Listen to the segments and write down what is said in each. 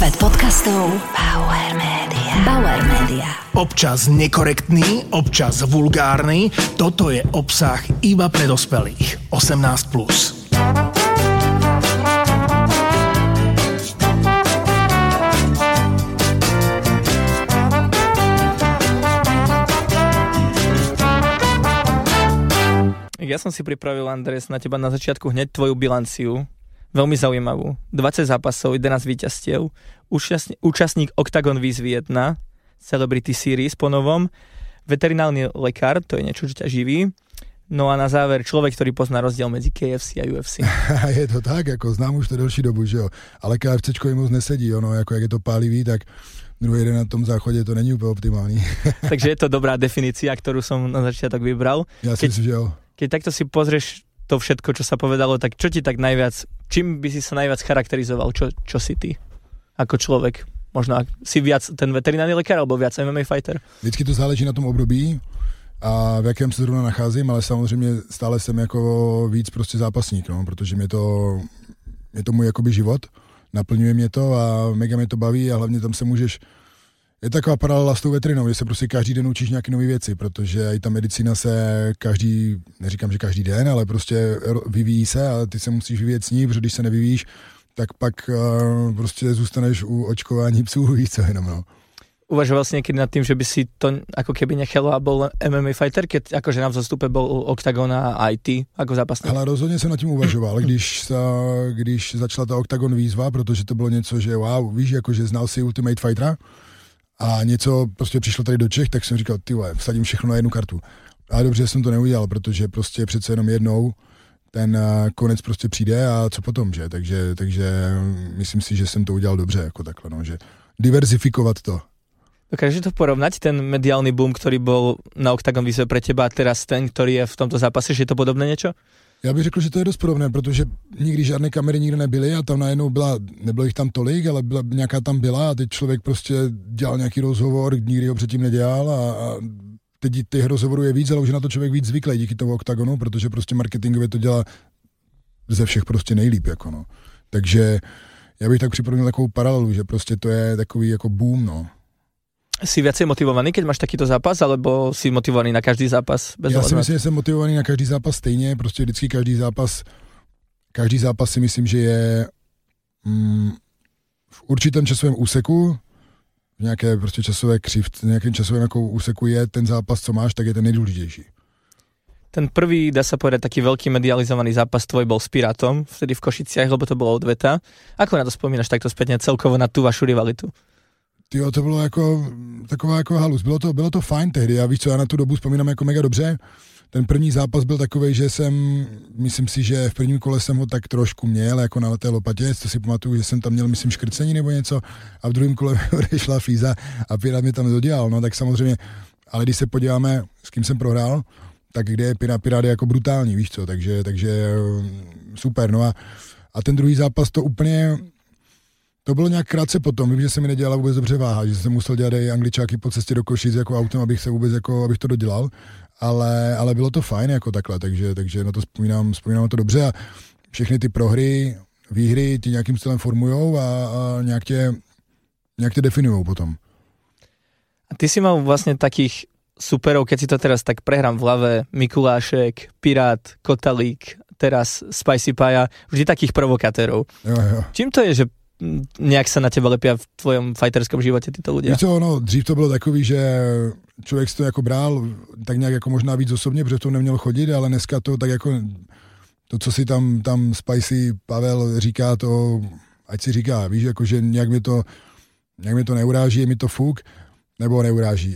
Svet podcastov Bauer Media. Bauer Media. Občas nekorektný, občas vulgárny. Toto je obsah iba pre dospelých. 18+. Ja som si pripravil, Andres, na teba na začiatku hneď tvoju bilanciu. Veľmi zaujímavú. 20 zápasov, 11 víťazstiev. Účastník Octagon výzvy 1, Celebrity Series po novom. Veterinárny lekár, to je niečo, čo ťa živí. No a na záver človek, ktorý pozná rozdiel medzi KFC a UFC. Je to tak, jako znám už to delší dobu, že jo. Ale KFCčko jim moc nesedí, ono, jako jak je to pálivý, tak druhý den na tom záchodě to není úplně optimální. Takže je to dobrá definícia, ktorú som na začiatok vybral. Ja si myslím, že jo. Keď takto si pozrieš to všetko, čo sa povedalo, tak čo ti tak najviac, čím by si sa najviac charakterizoval, čo si ty ako človek? Možno si viac ten veterinárny lekár alebo viac MMA fighter? Vždycky to záleží na tom období a v jakém se zrovna nacházím, ale samozřejmě stále jsem jako víc prostě zápasník, no, protože je to můj jakoby život, naplňuje mě to a mega mě to baví a hlavně tam se můžeš. Je taková paralela s tou veterinou, kde se prostě každý den učíš nějaké nové věci, protože i ta medicína se neříkám, že každý den, ale prostě vyvíjí se a ty se musíš vyvíjet s ní, protože když se nevyvíjíš, tak pak prostě zůstaneš u očkování psů, víš co jenom, no. Uvažoval si niekedy nad tým, že by si to ako keby nechal a bol MMA fighter, keď akože na vzostupe bol Octagon a aj ty ako zápasník? Ale rozhodně jsem nad tím uvažoval, když začala ta Octagon výzva, protože to bylo něco, že wow, víš, jakože znal si Ultimate Fightera, a něco prostě přišlo tady do Čech, tak jsem říkal, ty vole, vsadím všechno na jednu kartu. Ale dobře jsem to neudělal, protože prostě přece jenom jednou ten konec prostě přijde a co potom, že? Takže myslím si, že jsem to udělal dobře, jako takhle, no, že diverzifikovat to. Dokážeš to porovnať, ten mediálny boom, ktorý bol na Octagon výzve pre teba a teraz ten, ktorý je v tomto zápase, že je to podobné niečo? Já bych řekl, že to je dost podobné, protože nikdy žádné kamery nikde nebyly a tam najednou nebylo jich tam tolik, ale nějaká tam byla a teď člověk prostě dělal nějaký rozhovor, nikdy ho předtím nedělal a teď těch rozhovorů je víc, ale už je na to člověk víc zvyklý díky tomu Octagonu, protože prostě marketingově to dělá ze všech prostě nejlíp, jako no. Takže já bych tak připomněl takovou paralelu, že prostě to je takový jako boom, no. Si viacej motivovaný, keď máš takýto zápas, alebo si motivovaný na každý zápas? Já si myslím, že jsem motivovaný na každý zápas stejně, prostě vždycky každý zápas si myslím, že je v určitém časovém úseku, v nějaké prostě časové v nějakém časovém jako úseku je ten zápas, co máš, tak je ten nejdůležitější. Ten prvý, dá sa povedať, taký veľký medializovaný zápas tvoj bol s Pirátom, vtedy v Košiciach, lebo to bolo odveta. Ako na to spomínaš takto spätne celkovo na tú vašu rivalitu? Jo, to bylo jako taková jako halus. Bylo to fajn tehdy. Já víš co, já na tu dobu vzpomínám jako mega dobře. Ten první zápas byl takovej, že myslím si, že v prvním kole jsem ho tak trošku měl, jako na té lopatě, to si pamatuju, že jsem tam měl, myslím, škrcení nebo něco a v druhém kole odešla fíza a Pirát mě tam dodělal, no tak samozřejmě, ale když se podíváme, s kým jsem prohrál, tak kde je Pirát je jako brutální, víš co, takže super, no a ten druhý zápas to úplně. To bylo nějak krátce potom, vím, že se mi nedělala vůbec dobře váha, že jsem musel dělat i Angličáky po cestě do Košic jako autem, abych to dodělal, ale bylo to fajn jako takhle, takže na to vzpomínám to dobře a všechny ty prohry, výhry ti nějakým stylem formujou a nějak tě definujou potom. A ty si mal vlastne takých superov, keď si to teraz tak prehrám v hlave, Mikulášek, Pirát, Kotalík, teraz Spicy Paja, vždy takých provokatérov. Jo. Čím to je, že nějak se na tebe lepia v tvojom fighterskom životě tyto ľudia? Víš co, no, dřív to bylo takový, že člověk si to jako bral tak nějak jako možná víc osobně, protože to neměl chodit, ale dneska to tak jako to, co si tam Spicy Pavel říká, to ať si říká, víš, jako že nějak mi to neuráží, je mi to fuk, nebo neuráží.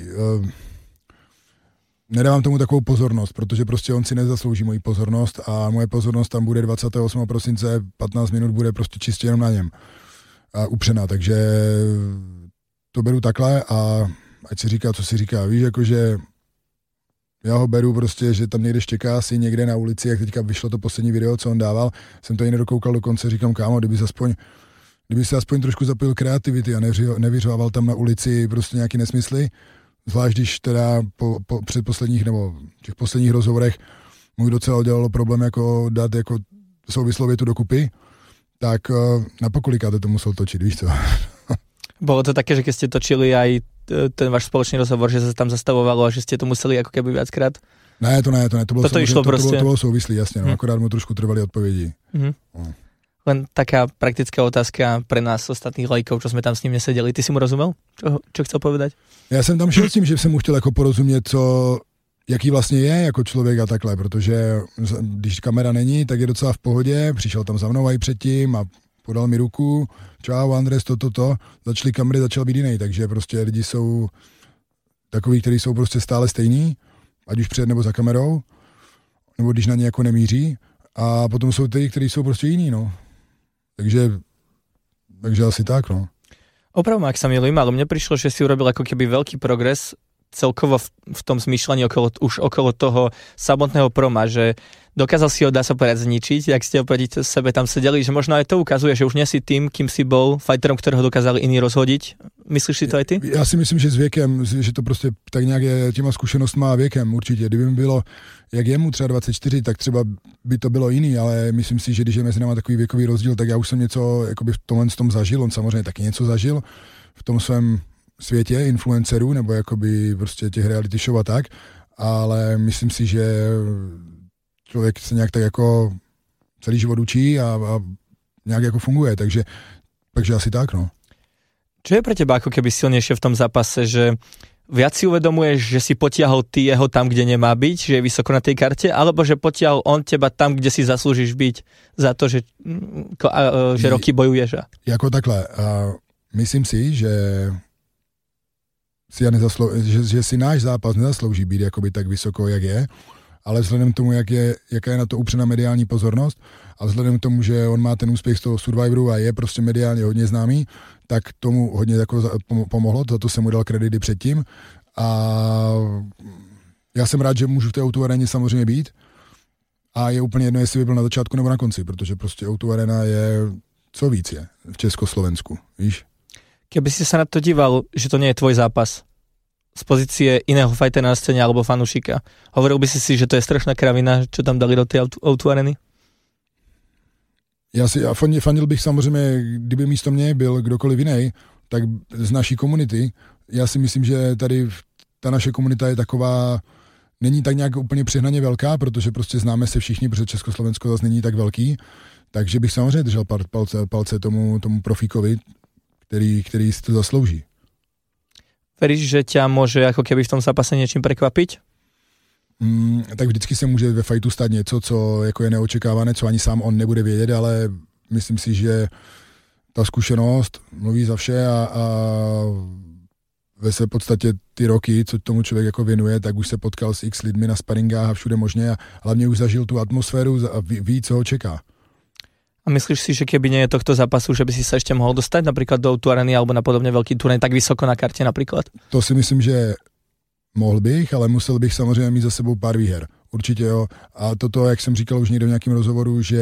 Nedávám tomu takovou pozornost, protože prostě on si nezaslouží moji pozornost a moje pozornost tam bude 28. prosince, 15 minut bude prostě čistě jenom na něm. A upřená, takže to beru takhle a ať si říká, co si říká. Víš, jakože já ho beru prostě, že tam někde štěká si někde na ulici, jak teďka vyšlo to poslední video, co on dával, jsem to i nedokoukal do konce, říkám, kámo, kdyby se aspoň trošku zapojil kreativity a nevyřvával tam na ulici prostě nějaký nesmysly, zvlášť když teda po předposledních nebo těch posledních rozhovorech mu docela udělalo problém jako dát jako souvislou větu dokupy, tak na pokolikáte to musel točit, víš co? Bolo to také, že keď ste točili aj ten váš spoločný rozhovor, že sa tam zastavovalo a že ste to museli ako keby viackrát? Ne, to bylo toto išlo prostě. To bylo souvislý, jasně, no, akorát mu trošku trvali odpovědi. No. Len taká praktická otázka pre nás ostatných lajkov, čo sme tam s ním nesedeli. Ty si mu rozumel? Čo chcel povedať? Já jsem tam šel s tím, že jsem mu chtěl jako porozumět, jaký vlastně je jako člověk a takhle, protože když kamera není, tak je docela v pohodě, přišel tam za mnou i předtím a podal mi ruku, čau Andres, to, začaly kamery, začal být jiný, takže prostě lidi jsou takový, kteří jsou prostě stále stejní, ať už před nebo za kamerou, nebo když na ně jako nemíří, a potom jsou ty, kteří jsou prostě jiní, no. Takže asi tak, no. Opravom, ak sa milím, ale mne prišlo, že si urobil ako keby veľký progres celkovo v tom zmýšľaní okolo toho samotného proma, že dokázal si ho, dá sa povedať, zničiť, jak ste opäť sebe tam sedeli, že možno aj to ukazuje, že už nie si tým, kým si bol fighterom, ktorého dokázali iní rozhodiť. Myslíš si to aj ty? Já si myslím, že s věkem, že to prostě tak nějak je těma zkušenostma a věkem určitě. Kdyby mi bylo, jak jemu třeba 24, tak třeba by to bylo jiný, ale myslím si, že když je mezi náma takový věkový rozdíl, tak já už jsem něco jakoby v tom zažil, on samozřejmě taky něco zažil v tom svém světě influencerů, nebo jakoby prostě těch reality show a tak, ale myslím si, že člověk se nějak tak jako celý život učí a nějak jako funguje, takže asi tak, no. Čo je pre teba ako keby silnejšie v tom zápase, že viac si uvedomuješ, že si potiahol ty jeho tam, kde nemá byť, že je vysoko na tej karte, alebo že potiahol on teba tam, kde si zaslúžiš byť za to, že roky bojuješ? Jako takhle, myslím si, že si náš zápas nezaslouží být jakoby tak vysoko, jak je, ale vzhledem k tomu, jaká je na to upřená mediální pozornost a vzhledem k tomu, že on má ten úspěch z toho Survivoru a je prostě mediálně hodně známý, tak tomu hodně jako pomohlo, za to jsem mu dal kredity předtím a já jsem rád, že můžu v té O2 aréně samozřejmě být a je úplně jedno, jestli by byl na začátku nebo na konci, protože prostě O2 arena je, co víc je v Československu, víš? Keby si sa na to díval, že to nie je tvoj zápas z pozície iného fightera na scéne alebo fanúšika, hovoril by si, že to je strašná kravina, čo tam dali do tej O2 areny? Já fandil bych samozřejmě, kdyby místo mě byl kdokoliv jiný, tak z naší komunity, já si myslím, že tady ta naše komunita je taková, není tak nějak úplně přehnaně velká, protože prostě známe se všichni, protože Československo zase není tak velký, takže bych samozřejmě držel palce tomu profíkovi, který si to zaslouží. Veríš, že ťa môže ako keby v tom zápase niečím prekvapiť? Tak vždycky se může ve fightu stát něco, co jako je neočekávané, co ani sám on nebude vědět, ale myslím si, že ta zkušenost mluví za vše a ve své podstatě ty roky, co tomu člověk jako věnuje, tak už se potkal s x lidmi na sparingách a všude možně a hlavně už zažil tu atmosféru a ví, co ho čeká. A myslíš si, že keby nie je tohto zápasu, že by si sa ešte mohol dostať napríklad do O2 areny alebo na podobne veľký turnej tak vysoko na karte napríklad? To si myslím, že mohl bych, ale musel bych samozřejmě mít za sebou pár výher. Určitě jo. A toto, jak jsem říkal už někde v nějakém rozhovoru, že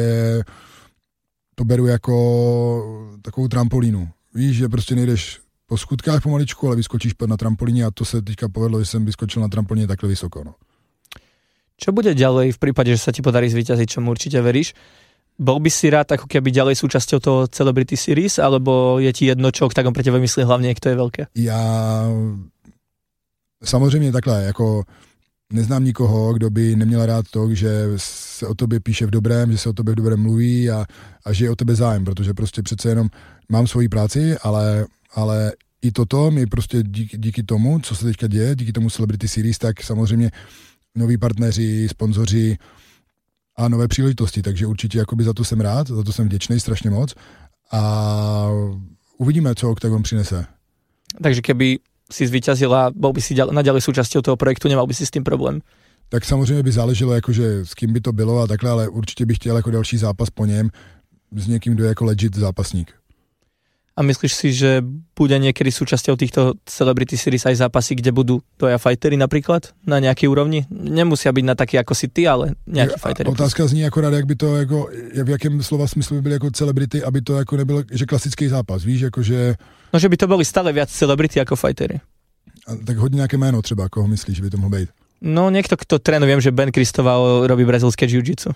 to beru jako takovou trampolínu. Víš, že prostě nejdeš po skutkách pomaličku, ale vyskočíš na trampolíně a to se teďka povedlo, že jsem vyskočil na trampolíně takhle vysoko. No. Čo bude ďalej v prípade, že sa ti podarí zvíťaziť, čomu určite veríš? Bol by si rád ako keby ďalej súčasťou toho Celebrity Series, alebo je ti jedno, čo Octagon pre teba myslí hlavne, kto je veľké? Já samozřejmě takhle, jako neznám nikoho, kdo by neměl rád to, že se o tobě píše v dobrém, že se o tobě v dobrém mluví a že je o tebe zájem, protože prostě přece jenom mám svoji práci, ale i toto mi prostě díky tomu, co se teďka děje, díky tomu Celebrity Series, tak samozřejmě noví partneři, sponzoři a nové příležitosti, takže určitě jakoby za to jsem rád, za to jsem vděčný strašně moc a uvidíme, co Octagon přinese. Takže keby si zvíťazila, bol by si naďalej súčasťou toho projektu, nemal by si s tým problém? Tak samozřejmě by záleželo, jakože s kým by to bylo a takhle, ale určitě bych chtěl jako další zápas po něm s někým, kdo je jako legit zápasník. A myslíš si, že bude niekedy súčasťou týchto Celebrity Series aj zápasy, kde budú tvoja fightery napríklad na nejakej úrovni? Nemusia byť na taký ako si ty, ale nejaký fightery. Otázka zní akorát, jak by to jako, v jakém slova smyslu by byly jako celebrity, aby to jako nebyl, že klasický zápas, víš, jakože... No, že by to boli stále viac celebrity ako fightery. Tak hodně nějaké jméno třeba, koho myslíš, že by to mohlo být? No, niekto, kto trénuje, viem, že Ben Cristoval robí brazilské jiu-jitsu.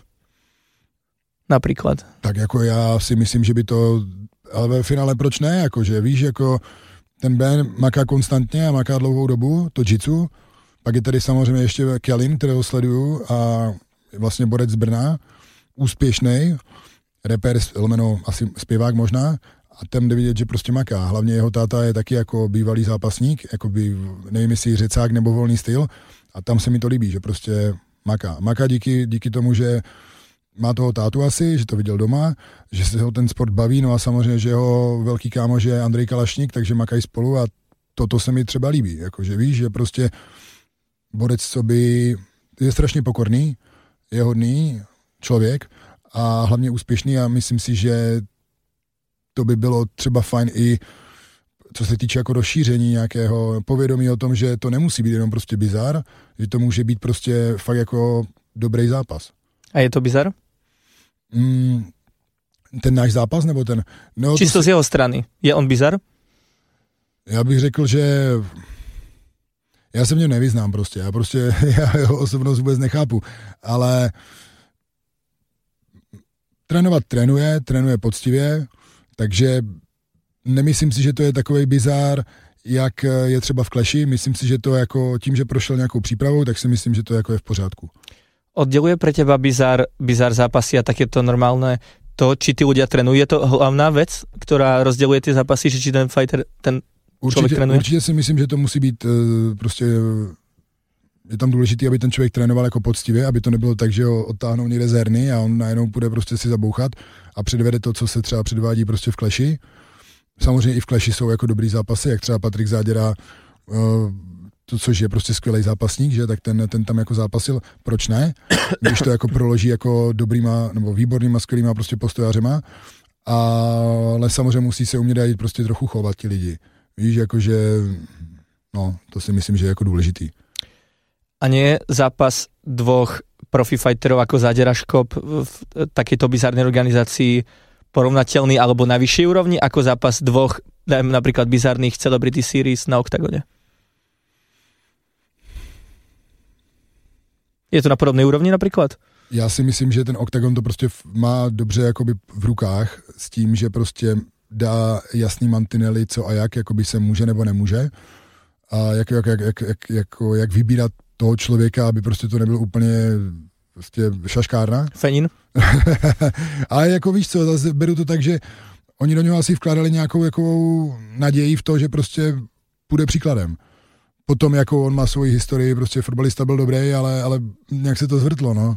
Napríklad. Tak jako já si myslím, že by to... Ale ve finále proč ne, jakože víš, jako ten Ben maká konstantně a maká dlouhou dobu, to jitsu. Pak je tady samozřejmě ještě Kelin, kterého sleduju a vlastně borec z Brna, úspěšný, rapper, asi zpěvák možná, a tam jde vidět, že prostě maká. Hlavně jeho táta je taky jako bývalý zápasník, jako by, nevím jestli řecák nebo volný styl, a tam se mi to líbí, že prostě maká. Maká díky tomu, že má toho tátu asi, že to viděl doma, že se ho ten sport baví, no a samozřejmě, že jeho velký kámoš je Andrej Kalašník, takže makají spolu a toto se mi třeba líbí, jakože víš, že prostě borec, co by je strašně pokorný, je hodný člověk a hlavně úspěšný a myslím si, že to by bylo třeba fajn i co se týče jako rozšíření nějakého povědomí o tom, že to nemusí být jenom prostě bizar, že to může být prostě fakt jako dobrý zápas. A je to bizar? Ten náš zápas, nebo ten... No, čisto z jeho strany. Je on bizar? Já bych řekl, že já se v něm nevyznám prostě. Já jeho osobnost vůbec nechápu. Ale trénovat trénuje poctivě, takže nemyslím si, že to je takovej bizár, jak je třeba v Clashi. Myslím si, že to jako tím, že prošel nějakou přípravou, tak si myslím, že to jako je v pořádku. Odděluje pre teba bizár zápasy a takéto normálne to, či tí ľudia trénujú? Je to hlavná vec, ktorá rozděluje ty zápasy, že či ten fighter, ten člověk trénuje? Určitě si myslím, že to musí být prostě, je tam důležité, aby ten člověk trénoval jako poctivě, aby to nebylo tak, že ho odtáhnou někde z herny a on najednou půjde prostě si zabouchat a předvede to, co se třeba předvádí prostě v Clashi. Samozřejmě i v Clashi jsou jako dobrý zápasy, jak třeba Patrik Záděra, což je prostě skvělý zápasník, že, tak ten tam jako zápasil, proč ne? Když to jako proloží jako dobrýma, nebo výbornýma, skvělýma prostě postojářema, ale samozřejmě musí se umět dát prostě trochu chovat ti lidi. Víš, jakože, no, to si myslím, že je jako důležitý. A nie zápas dvoch profi fighterov ako Záďera Škop v takejto bizarnej organizácii porovnateľný alebo na vyššej úrovni ako zápas dvoch, napríklad bizarných Celebrity Series na Oktagone? Je to na podobné úrovni například? Já si myslím, že ten Oktagon to prostě má dobře jakoby v rukách s tím, že prostě dá jasný mantinely, co a jak jakoby se může nebo nemůže a jak vybírat toho člověka, aby prostě to nebylo úplně prostě šaškárna. Fenin. A jako víš co, zase beru to tak, že oni do něho asi vkládali nějakou jako naději v to, že prostě půjde příkladem. Potom jako on má svoji historii, prostě fotbalista byl dobrý, ale nějak se to zvrtlo, no.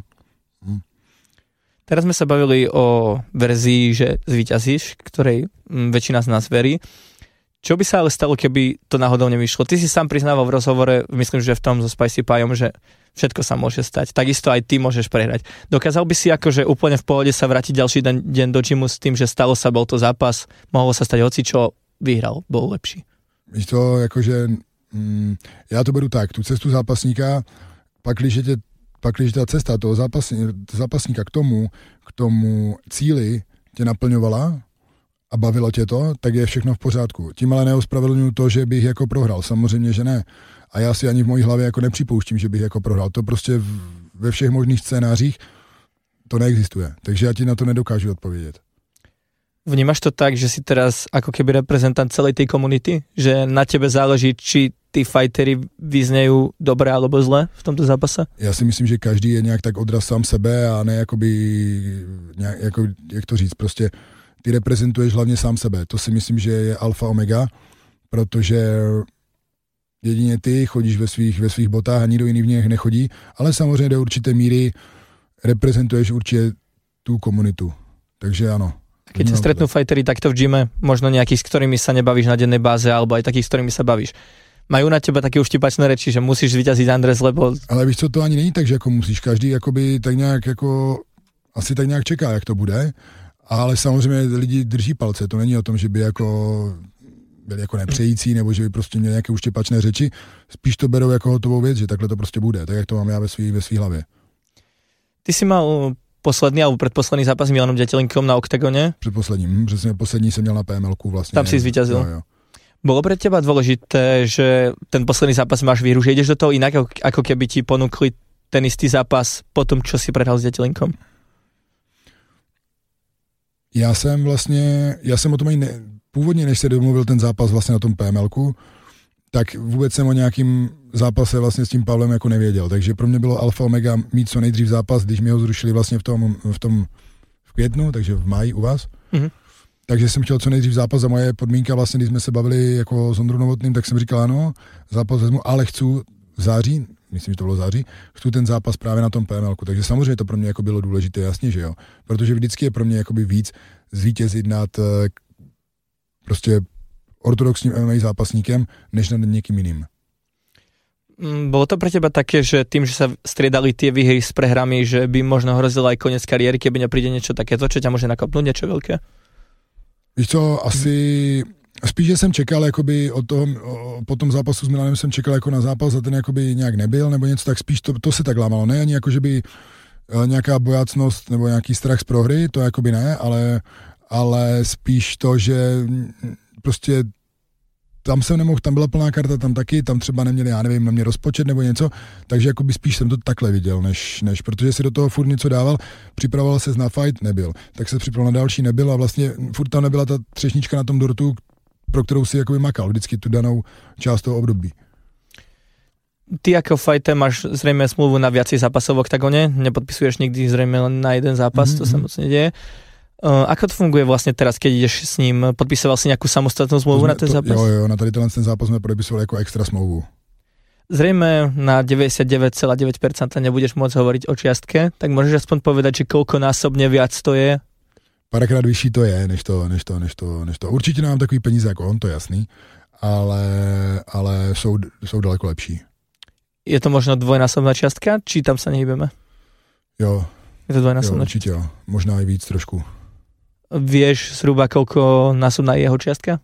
Teraz sme sa bavili o verzii, že zvíťazíš, ktorej väčšina z nás verí. Čo by sa ale stalo, keby to náhodou nevyšlo? Ty si sám priznával v rozhovore, myslím, že v tom so Spicy Pieom, že všetko sa môže stať. Takisto aj ty môžeš prehrať. Dokázal by si akože úplne v pohode sa vrátiť ďalší deň do gymu s tým, že stalo sa, bol to zápas, mohlo sa stať hoci čo, vyhral, bol lepší. Víš to, jakože já to beru tak, tu cestu zápasníka, pakliže ta cesta toho zápasníka k tomu cíli tě naplňovala a bavilo tě to, tak je všechno v pořádku. Tím ale neospravedlňuji to, že bych jako prohrál, samozřejmě, že ne. A já si ani v mojí hlavě jako nepřipouštím, že bych jako prohrál. To prostě ve všech možných scénářích to neexistuje. Takže já ti na to nedokážu odpovědět. Vnímaš to tak, že si teraz ako keby reprezentant celej tej komunity? Že na tebe záleží, či tí fightery vyznejú dobre alebo zle v tomto zápase? Já si myslím, že každý je nějak tak odraz sám sebe a ne jakoby, nějak, jako, jak to říct, prostě ty reprezentuješ hlavně sám sebe. To si myslím, že je alfa omega, protože jedině ty chodíš ve svých botách a nikdo jiný v nich nechodí, ale samozřejmě do určité míry reprezentuješ určitě tu komunitu. Takže ano. Keď sa stretnú fightery takto v gyme, možno nejakých, s ktorými sa nebavíš na dennej báze, alebo aj takých, s ktorými sa bavíš, majú na teba také uštipačné reči, že musíš zvíťaziť Andres, lebo... Ale víš co, to ani není tak, že jako musíš, každý jakoby tak nějak jako, asi tak nějak čeká, jak to bude, ale samozřejmě lidi drží palce, to není o tom, že by jako byli jako nepřející, nebo že by prostě měli nějaké uštěpačné řeči, spíš to berou jako hotovou věc, že takhle to prostě bude, tak jak to mám já ve svý hlavě. Ty si mal posledný alebo predposledný zápas s Milanom Ďatelinkom na Oktagone? Předposlední, přesně poslední jsem měl na PML-ku vlastně. Tam si zvíťazil. Jo. Bolo pre teba dôležité, že ten posledný zápas máš výhru, že ideš do toho inak, ako keby ti ponúkli ten istý zápas po tom, čo si prehral s Ďatelinkom? Já jsem o tom ani původně, než se domluvil ten zápas vlastně na tom PMLku, tak vůbec jsem o nějakým zápase vlastně s tím Pavlem jako nevěděl. Takže pro mě bylo alfa omega mít co nejdřív zápas, když mi ho zrušili vlastně v květnu, takže v máji u vás. Mm-hmm. Takže jsem chtěl co nejdřív zápas a moje podmínka vlastně, když jsme se bavili jako s Ondrou Novotným, tak jsem říkal ano, zápas vezmu, ale chci v září, myslím, že to bylo září, chci ten zápas právě na tom PMLku. Takže samozřejmě to pro mě jako bylo důležité, jasně, že jo. Protože vždycky je pro mě jakoby víc zvítězit nad prostě ortodoxním MMA zápasníkem, než nad někým jiným. Bolo to pre teba také, že tým, že sa striedali tie výhry s prehrami, že by možno hrozilo aj koniec kariéry, keby nepríde niečo takéto, čo ťa môže nakopnúť, niečo veľké? Víš co, asi spíš, že jsem čekal jakoby po tom zápasu s Milanem jsem čekal jako na zápas a ten jakoby nějak nebyl, nebo něco tak spíš, to se tak lámalo, ne ani jako, že by nějaká bojácnost nebo nějaký strach z prohry, to jakoby ne, ale spíš to, že prostě tam jsem nemohl, tam byla plná karta, tam taky, tam třeba neměli, já nevím, na mě rozpočet nebo něco, takže jakoby spíš jsem to takhle viděl, než protože si do toho furt něco dával, připravoval ses na fight, nebyl, tak se připravoval na další, nebyl a vlastně furt tam nebyla ta třešnička na tom dortu, pro kterou si jakoby makal vždycky tu danou část toho období. Ty ako fighter máš zrejme smluvu na viacej zápasov v oktagone, nepodpisuješ nikdy zrejme len na jeden zápas, to sa moc nedieje. Ako to funguje vlastne teraz, keď ideš s ním? Podpisoval si nejakú samostatnú zmluvu na ten zápas? Jo, na tady ten zápas sme podepisovali ako extra smlouvu. Zrejme na 99,9% nebudeš môcť hovoriť o čiastke, tak môžeš aspoň povedať, že koľko násobne viac to je? Párkrát vyšší to je, než to. Určitě nemám takový peníze jako on, to je jasný, ale jsou daleko lepší. Je to možno dvojnásobná čiastka, či tam sa nehybeme? Jo. Je to dvojnásobná? Jo, určitě jo. Možná i víc trošku. Vieš zhruba, koľko násobná je jeho čiastka?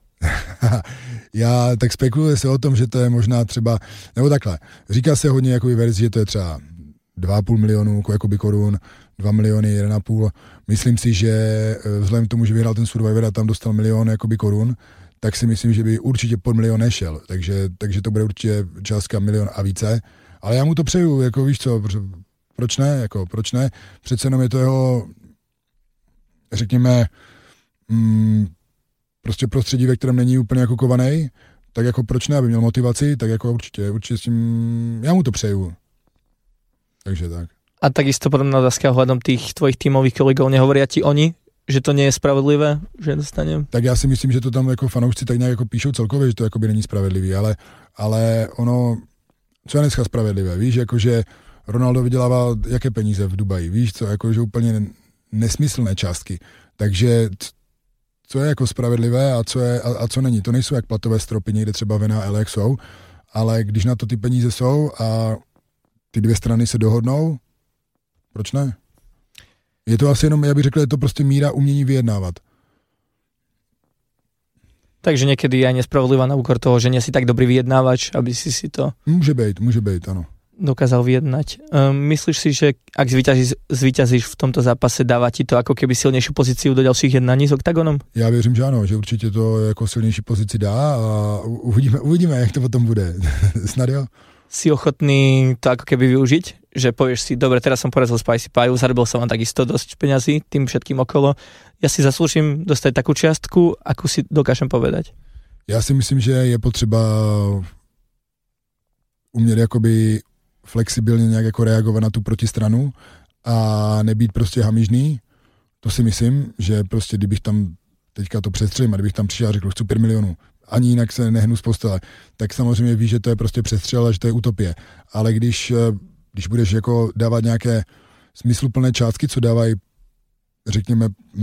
Já tak spekuluji se o tom, že to je možná třeba, nebo takhle, říká se hodně jakoby verzi, že to je třeba 2,5 milionu jakoby korun, 2 miliony, 1,5. Myslím si, že vzhledem k tomu, že vyhrál ten Survivor a tam dostal milion jakoby korun, tak si myslím, že by určitě pod milion nešel. Takže to bude určitě částka milion a více. Ale já mu to přeju, jako víš co, proč ne? Proč ne? Přece jenom je to jeho, řekněme, prostě prostředí, ve kterém není úplně jako kovanej, tak jako proč ne, aby měl motivaci, tak jako určitě s tím, já mu to přeju. Takže tak. A takisto podobná otázka ohľadom tých tvojich tímových kolegov, nehovoria ti oni, že to nie je spravedlivé, že dostanem? Tak já si myslím, že to tam jako fanoušci tak nějak jako píšou celkově, že to jako by není spravedlivý, ale ono, co je dneska spravedlivé, víš, jakože Ronaldo vydělává jaké peníze v Dubaji, víš co, jakože úplně nesmyslné částky, takže co je jako spravedlivé a co není, to nejsou jak platové stropy někde třeba v NHL, jak jsou, ale když na to ty peníze jsou a ty dvě strany se dohodnou, proč ne? Je to asi jenom, já bych řekl, je to prostě míra umění vyjednávat. Takže někdy je nespravodlivá na úkor toho, že nie si tak dobrý vyjednávač, aby si to... Může být, ano. Dokázal vyjednať. Myslíš si, že ak zvíťazíš v tomto zápase, dáva ti to ako keby silnější pozíciu do dalších jednání s Oktagonom? Já věřím, že ano, že určitě to jako silnější pozici dá a uvidíme, jak to potom bude. Snad jo. Si ochotný to ako keby využiť? Že povieš si, dobre, teraz som porazil Spicy Pie, zarobil som vám takisto dosť peňazí, tým všetkým okolo. Ja si zaslúžim dostať takú čiastku, akú si dokážem povedať. Já si myslím, že je potřeba umět jakoby flexibilně nějak jako reagovat na tu protistranu a nebýt prostě hamižný. To si myslím, že prostě kdybych tam teďka to přestřelím a kdybych tam přišel a řekl, chci 5 milionů, ani jinak se nehnu z postele, tak samozřejmě víš, že to je prostě přestřel a že to je utopie. Ale když budeš jako dávat nějaké smysluplné částky, co dávají, řekněme,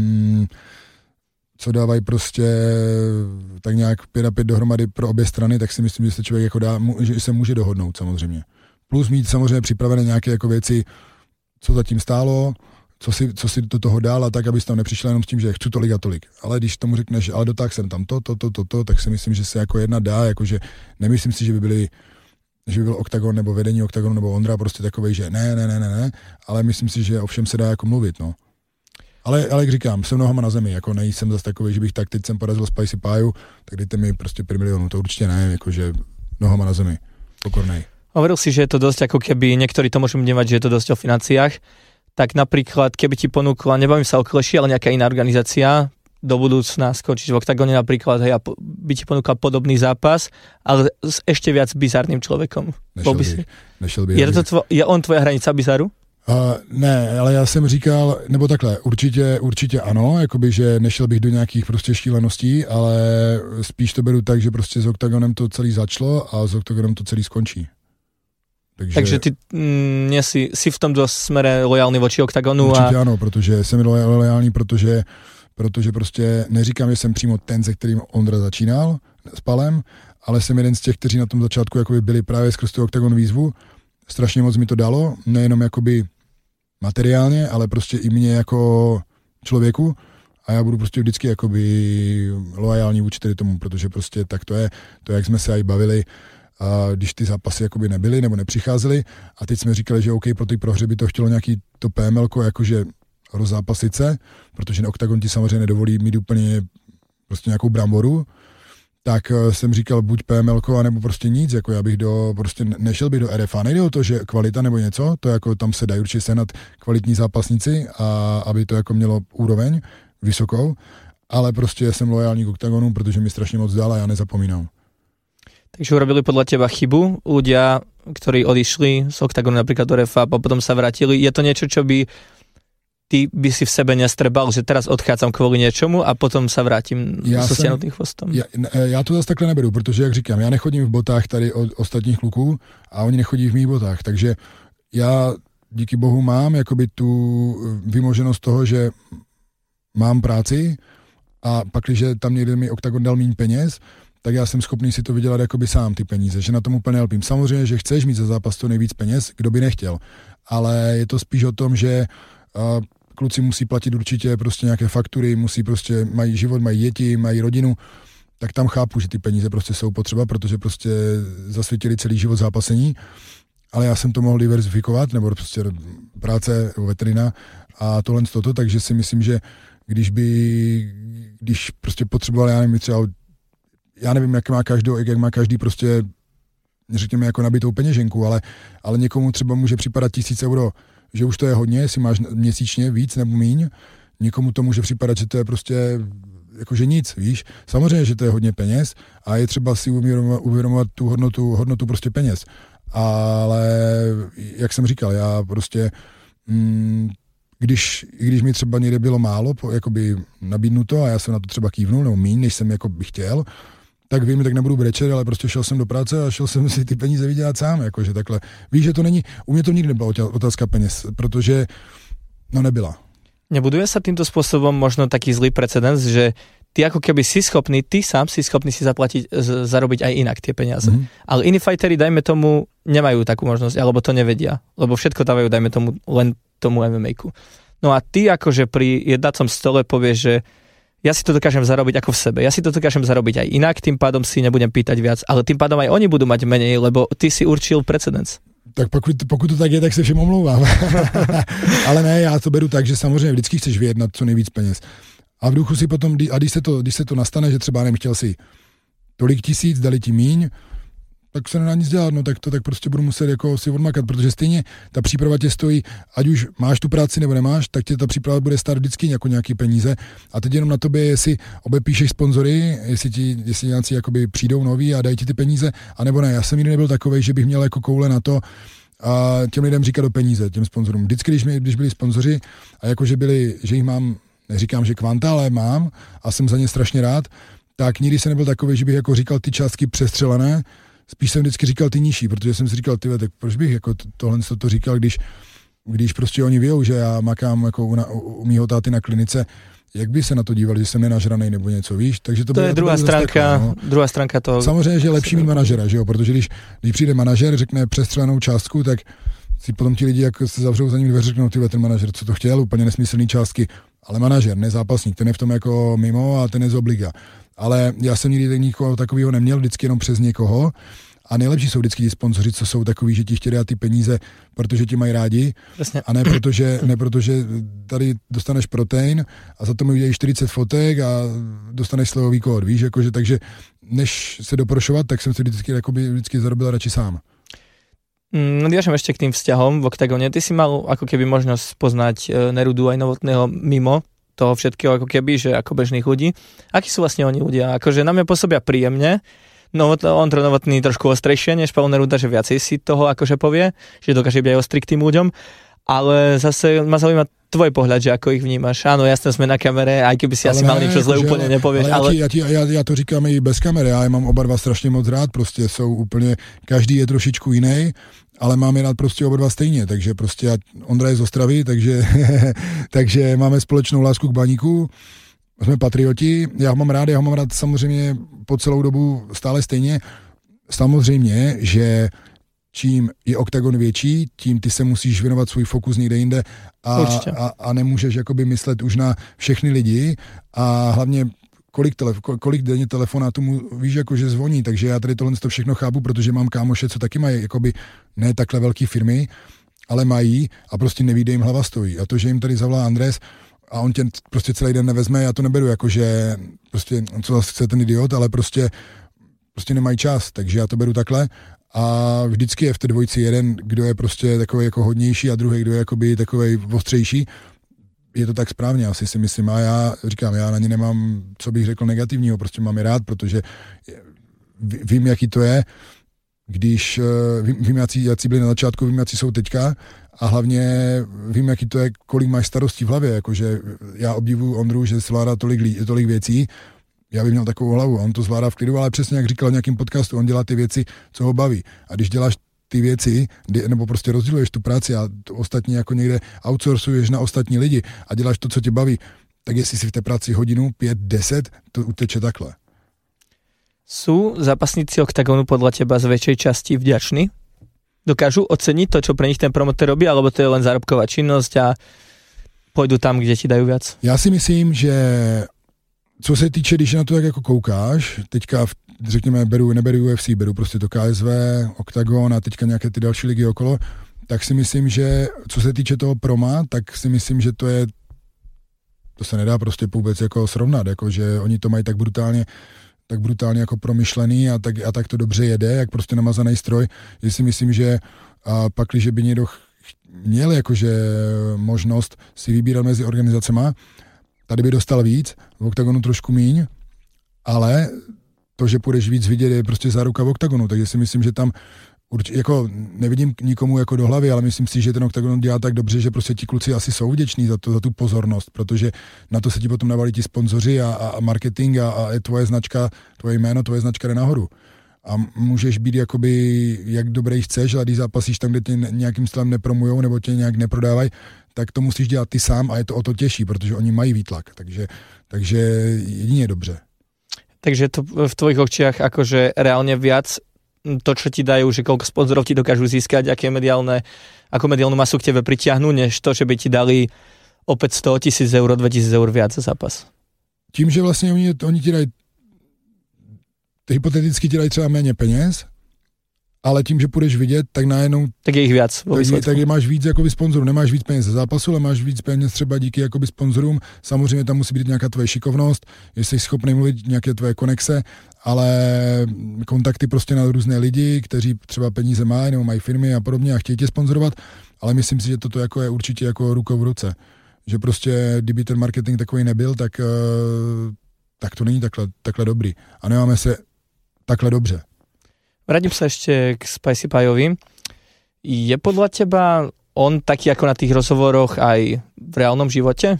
co dávají prostě tak nějak 5 a 5 dohromady pro obě strany, tak si myslím, že se člověk jako že se může dohodnout samozřejmě. Plus mít samozřejmě připravené nějaké jako věci, co zatím stálo, co si do toho dál a tak, abys tam nepřišel jenom s tím, že chci tolik a tolik. Ale když tomu řekneš, ale dotáhl jsem tam to, tak si myslím, že se jako jedna dá, jakože nemyslím si, že by byl Oktagon nebo vedení Oktagonu nebo Ondra prostě takovej, že ne, ale myslím si, že o všem se dá jako mluvit, no. Ale jak říkám, jsem nohama na zemi, jako nejsem zase takovej, že bych tak teď jsem porazil Spicy Pie, tak dejte mi prostě 5 milionů, to určitě ne, jakože nohama na zemi, pokornej. Hovoril si, že je to dosť ako keby, niektorí to môžu vnímať, že je to dosť o financiách, tak napríklad, keby ti ponúkla, nebavím sa o Clashi, ale nejaká iná organizácia, do budúcna skončiť v oktagóne napríklad, hej, a by ti ponúkal podobný zápas, ale s ešte viac bizarným človekom. Nešel by. Je on tvoja hranica bizaru? Ne, ale já jsem říkal, nebo takhle, určitě ano, jakoby, že nešel bych do nějakých prostě šíleností, ale spíš to beru tak, že prostě s oktagonem to celý začalo a s oktagonem to celý skončí. Takže ty si v tomto smere lojálny voči oktagonu? Určitě ano, protože jsem lojální, protože prostě neříkám, že jsem přímo ten, se kterým Ondra začínal s Palem, ale jsem jeden z těch, kteří na tom začátku jakoby byli právě skrz tu oktagon výzvu. Strašně moc mi to dalo, nejenom jakoby materiálně, ale prostě i mě jako člověku a já budu prostě vždycky jakoby loajální vůči tedy tomu, protože prostě tak to je, to jak jsme se aj bavili, a když ty zápasy jakoby nebyly nebo nepřicházely a teď jsme říkali, že OK, pro ty prohře by to chtělo nějaký to PMLko jakože rozzápasit se, protože oktagon ti samozřejmě nedovolí mít úplně prostě nějakou bramboru, tak jsem říkal buď PMLko, anebo prostě nic, jako já bych prostě nešel bych do RFA, nejde o to, že kvalita nebo něco, to jako tam se dají určitě sehnat kvalitní zápasníci a aby to jako mělo úroveň vysokou, ale prostě jsem lojální k oktagonu, protože mi strašně moc dal a já nezapomínám. Takže urobili podľa teba chybu ľudia, ktorí odišli z oktagonu napríklad do RFA a potom sa vrátili. Je to niečo, čo by ty by si v sebe nestrebal, že teraz odchádzam kvôli niečomu a potom sa vrátim so stiahnutým chvostom? Já to zase takhle neberu, protože jak říkám, já nechodím v botách tady od ostatních kluků a oni nechodí v mých botách, takže já díky bohu mám jakoby tu vymoženost toho, že mám práci a pak, když tam někde mi oktagon dal míň peněz, tak já jsem schopný si to vydělat jakoby sám ty peníze, že na tom úplně nelpím. Samozřejmě, že chceš mít za zápas to nejvíc peněz, kdo by nechtěl, ale je to spíš o tom, že kluci musí platit určitě prostě nějaké faktury, mají život, mají děti, mají rodinu, tak tam chápu, že ty peníze prostě jsou potřeba, protože prostě zasvětili celý život zápasení, ale já jsem to mohl diverzifikovat, nebo prostě práce veterina a tohle toto, takže si myslím, že když prostě potřeboval, já nevím, jak má každý prostě, řekněme, jako nabitou peněženku, ale někomu třeba může připadat 1000 euro, že už to je hodně, jestli máš měsíčně víc nebo míň, někomu to může připadat, že to je prostě jakože nic, víš. Samozřejmě, že to je hodně peněz a je třeba si uvědomovat tu hodnotu prostě peněz. Ale jak jsem říkal, já prostě, když mi třeba někde bylo málo, jakoby nabídnuto a já jsem na to třeba kývnul, nebo míň, než jsem jako bych chtěl, tak vím, tak nebudu brečet, ale prostě šel jsem do práce a šel jsem si ty peníze vydělat sám, jakože takhle. Víš, že to není, u mě to nikdy nebyla otázka peněz, protože nebyla. Nebuduje sa týmto spôsobom možno taký zlý precedens, že ty ako keby ty sám si schopný si zarobiť aj inak tie peniaze. Mm-hmm. Ale iní fighteri, dajme tomu, nemajú takú možnosť, alebo to nevedia, lebo všetko dávajú, dajme tomu, len tomu MMA-ku. No a ty akože pri jednacom stole povieš, že ja si to dokážem zarobiť ako v sebe. Ja si to dokážem zarobiť aj inak, tým pádom si nebudem pýtať viac, ale tým pádom aj oni budú mať menej, lebo ty si určil precedens. Tak pokud to tak je, tak se všem omlouvám. Ale ne, já to beru tak, že samozřejmě vždycky chceš vyjednat co nejvíc peněz. A v duchu si potom, když se to nastane, že třeba nechtěl si tolik tisíc, dali ti míň, tak se nedá nic dělat, no tak to tak prostě budu muset jako si odmakat, protože stejně ta příprava tě stojí, ať už máš tu práci nebo nemáš, tak tě ta příprava bude stát vždycky jako nějaký peníze a teď jenom na tobě, jestli obepíšeš sponzory, jestli nějací jakoby přijdou noví a dají ti ty peníze, anebo ne. Já jsem nikdy nebyl takovej, že bych měl jako koule na to a těm lidem říkat do peníze, těm sponzorům. Vždycky, když byli sponzoři a jakože že jich mám, neříkám, že kvanta, ale mám a jsem za ně strašně rád, tak nikdy jsem nebyl takovej, že bych jako říkal ty částky přestřelené. Spíš jsem vždycky říkal ty nižší, protože jsem si říkal, tak proč bych jako tohle to říkal, když prostě oni vějou, že já makám jako u mýho táty na klinice, jak by se na to dívali, že jsem nenažranej nebo něco, víš? Takže to je druhá stránka toho. Samozřejmě, že je lepší mít manažera, že jo, protože když přijde manažer, řekne přestřelenou částku, tak si potom ti lidi jako se zavřou za ním dveře, řeknou, ten manažer, co to chtěl, úplně nesmyslný částky, ale manažer, ne zápasník, ten je v tom jako mimo a ten je z obliga. Ale já jsem nikdy nikoho takového neměl, vždycky jenom přes někoho. A nejlepší jsou vždycky ti sponzoři, co jsou takový, že ti chtějí dát ty peníze, protože ti mají rádi. Presne. A ne protože tady dostaneš protein a za to mi udělají 40 fotek a dostaneš slevový kód, víš, jakože, takže než se doprošovat, tak jsem si vždycky zarobil radši sám. Nadviažem ešte k tým vzťahom v oktagóne. Ty si mal ako keby možnosť poznať Nerudu aj Novotného mimo toho všetkého ako keby, že ako bežných ľudí. Akí sú vlastne oni ľudia? Akože na mňa pôsobia príjemne, Ondro Novotný trošku ostrejšie než Pavel Neruda, že viacej si toho akože povie, že dokáže byť aj ostrý k tým ľuďom, ale zase ma zaujíma tvoj pohľad, že ako ich vnímaš. Áno, jasne, sme na kamere, aj keby si asi mal niečo zle, úplne nepovieš. Ale ja to říkám i bez kamery, já je mám oba dva strašně moc rád, prostě jsou úplně, každý je trošičku jiný, ale máme rád prostě oba dva stejně, takže prostě Ondra je z Ostravy, takže máme společnou lásku k baníku, jsme patrioti, já ho mám rád samozřejmě po celou dobu stále stejně. Samozřejmě, že čím je OKTAGON větší, tím ty se musíš věnovat svůj fokus někde jinde a nemůžeš jakoby myslet už na všechny lidi a hlavně kolik denně telefonátů mu víš, jako že zvoní, takže já tady tohle to všechno chápu, protože mám kámoše, co taky mají jakoby ne takhle velký firmy, ale mají a prostě nevíde jim hlava stojí. A to, že jim tady zavolá Andres a on tě prostě celý den nevezme, já to neberu jako, že prostě co zase chce ten idiot, ale prostě nemají čas, takže já to beru takhle. A vždycky je v té dvojici jeden, kdo je prostě takový jako hodnější a druhý, kdo je jakoby takovej ostřejší. Je to tak správně, asi si myslím. A já říkám, já na ně nemám, co bych řekl negativního, prostě mám je rád, protože vím, jaký to je, když vím, jaký byli na začátku, vím, jaký jsou teďka a hlavně vím, jaký to je, kolik máš starostí v hlavě, jakože já obdivuju Ondru, že zvládá tolik věcí. Já bych měl takovou hlavu a on to zvládá v klidu, ale přesně jak říkal v nějakém podcastu, on dělá ty věci, co ho baví. A když děláš ty věci, nebo prostě rozděluješ tu práci a to ostatní jako někde outsourcuješ na ostatní lidi a děláš to, co tě baví, tak jestli si v té práci hodinu, 5, 10, to uteče takhle. Sú zápasníci OKTAGONu podľa teba z väčšej časti vďační? Dokážu oceniť to, čo pre nich ten promotér robí, alebo to je len zárobková činnosť a pôjdu tam, kde ti dajú viac? Já si myslím, že co se týče, když na to tak jako koukáš, teďka řekněme, neberu UFC, beru prostě to KSV, OKTAGON a teďka nějaké ty další ligy okolo, tak si myslím, že co se týče toho proma, tak si myslím, že to se nedá prostě vůbec jako srovnat, jako že oni to mají tak brutálně jako promyšlený a tak to dobře jede, jak prostě namazaný stroj, že si myslím, že pakliže by někdo měl jakože možnost si vybírat mezi organizacema, tady by dostal víc, v OKTAGONu trošku míň, ale to, že půjdeš víc vidět, je prostě záruka v OKTAGONu, takže si myslím, že tam jako nevidím nikomu jako do hlavy, ale myslím si, že ten OKTAGON dělá tak dobře, že prostě ti kluci asi jsou vděční za tu pozornost, protože na to se ti potom navalí ti sponzoři a marketing a je tvoje značka, tvoje jméno, tvoje značka jde nahoru. A můžeš být jakoby, jak dobrý chceš, ale když zápasíš tam, kde tě nějakým stylem nepromujou nebo tě nějak neprodávají, tak to musíš dělat ty sám a je to o to těžší, protože oni mají výtlak, takže jedině dobře. Takže to v tvojich očiach akože reálne viac to, čo ti dajú, že koľko sponzorov ti dokážu získať, ako mediálnu masu k tebe pritiahnu, než to, že by ti dali opäť 100 000 eur, 2000 eur viac za zápas. Tím, že vlastně oni ti dají, hypoteticky ti dají třeba méně peněz, ale tím, že půjdeš vidět, tak najednou... Tak je ich viac vo výsledku. Tak je máš víc jakoby sponzorů. Nemáš víc peněz za zápasu, ale máš víc peněz třeba díky jakoby sponzorům. Samozřejmě tam musí být nějaká tvoje šikovnost, jestli jsi schopný mluvit nějaké tvoje konexe, ale kontakty prostě na různé lidi, kteří třeba peníze mají nebo mají firmy a podobně a chtějí tě sponzorovat, ale myslím si, že toto jako je určitě jako rukou v ruce. Že prostě, kdyby ten marketing takový nebyl, tak to není takhle dobrý. A nemáme se takhle dobře. Vrátim sa ešte k Spicy Pieovi. Je podľa teba on taký ako na tých rozhovoroch aj v reálnom živote?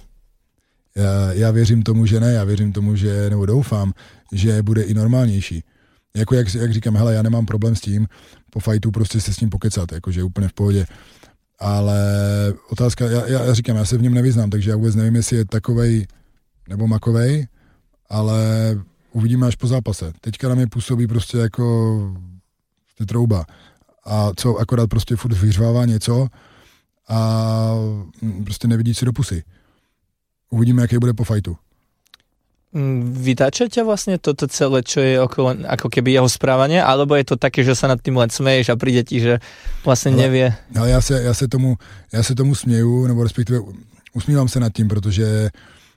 Já věřím tomu, že ne. Já věřím tomu, že, nebo doufám, že bude i normálnější. Jako jak říkám, hele, já nemám problém s tím po fajtu prostě se s ním pokecat, jakože úplně v pohodě. Ale otázka, já říkám, já se v něm nevyznám, takže já vůbec nevím, jestli je takovej nebo makovej, ale uvidíme až po zápase. Teďka na mě působí prostě jako trouba. A co akorát prostě furt vyřvává něco a prostě nevidí si do pusy. Uvidíme, jaký bude po fajtu. Vytáča ťa vlastne toto celé, čo je okolo, ako keby jeho správanie, alebo je to také, že sa nad tým len smeješ a príde ti, že vlastne nevie? Ale já se tomu směju, nebo respektive usmívám se nad tím, protože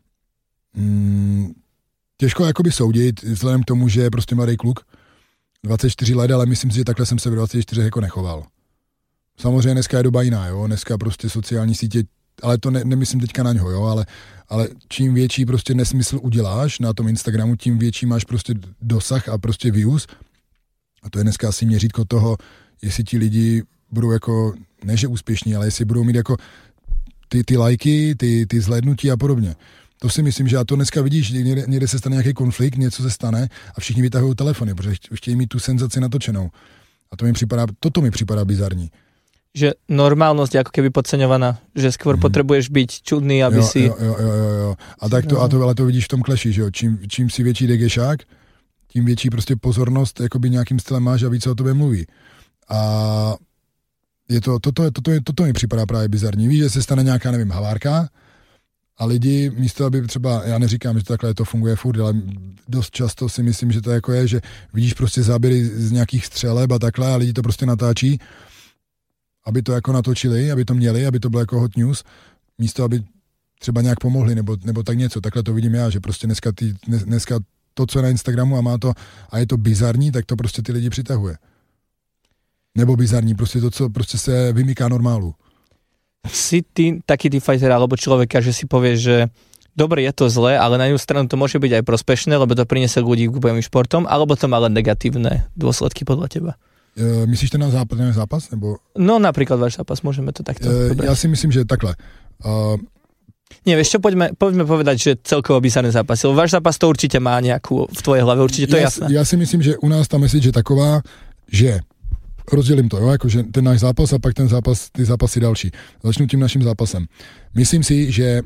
těžko jakoby soudit, vzhledem k tomu, že je prostě mladý kluk, 24 let, ale myslím si, že takhle jsem se v 24 jako nechoval. Samozřejmě dneska je doba jiná, jo? Dneska prostě sociální sítě ale to nemyslím teďka na něho, jo, ale čím větší prostě nesmysl uděláš na tom Instagramu, tím větší máš prostě dosah a prostě views. A to je dneska asi měřítko toho, jestli ti lidi budou jako, ne že úspěšní, ale jestli budou mít jako ty lajky, ty zhlédnutí a podobně. To si myslím, že a to dneska vidíš, někde se stane nějaký konflikt, něco se stane a všichni vytahují telefony, protože chtějí mít tu senzaci natočenou. A toto mi připadá bizarní. Že normálnosť je ako keby podceňovaná, že skôr potrebuješ byť čudný, aby si... Jo. Ale to vidíš v tom Clashi, že jo, čím si větší degešák, tím větší prostě pozornost jakoby nějakým stylem máš a víc o tobě mluví. A toto mi připadá právě bizarní. Víš, že se stane nějaká, nevím, havárka a lidi místo, aby třeba, já neříkám, že takhle to funguje furt, ale dost často si myslím, že to jako je, že vidíš prostě záběry z nějakých střeleb a takhle a lidi to prostě natáčí, aby to jako natočili, aby to měli, aby to bylo jako hot news, místo, aby třeba nějak pomohli, nebo tak něco. Takhle to vidím já, že prostě dneska to, co je na Instagramu a má to, a je to bizarní, tak to prostě ty lidi přitahuje. Nebo bizarní, prostě to, co prostě se vymyká normálu. Si ty taký fighter alebo človeka, že si povieš, že dobre, je to zlé, ale na jednu stranu to môže byť aj prospešné, lebo to priniesie ľudí k bojovým športom, alebo to má len negatívne dôsledky podľa teba? Myslíš ten zápas? Nebo... No napríklad váš zápas, môžeme to takto pobrať. Ja si myslím, že takhle. Nie, vieš čo, poďme povedať, že celkovo bizarné zápasy. Váš zápas to určite má nejakú v tvojej hlave, určite to je jasné. Ja si myslím, že u nás tá message je taková, že rozdělím to, jo, jakože ten náš zápas a pak ty zápasy další. Začnu tím naším zápasem. Myslím si, že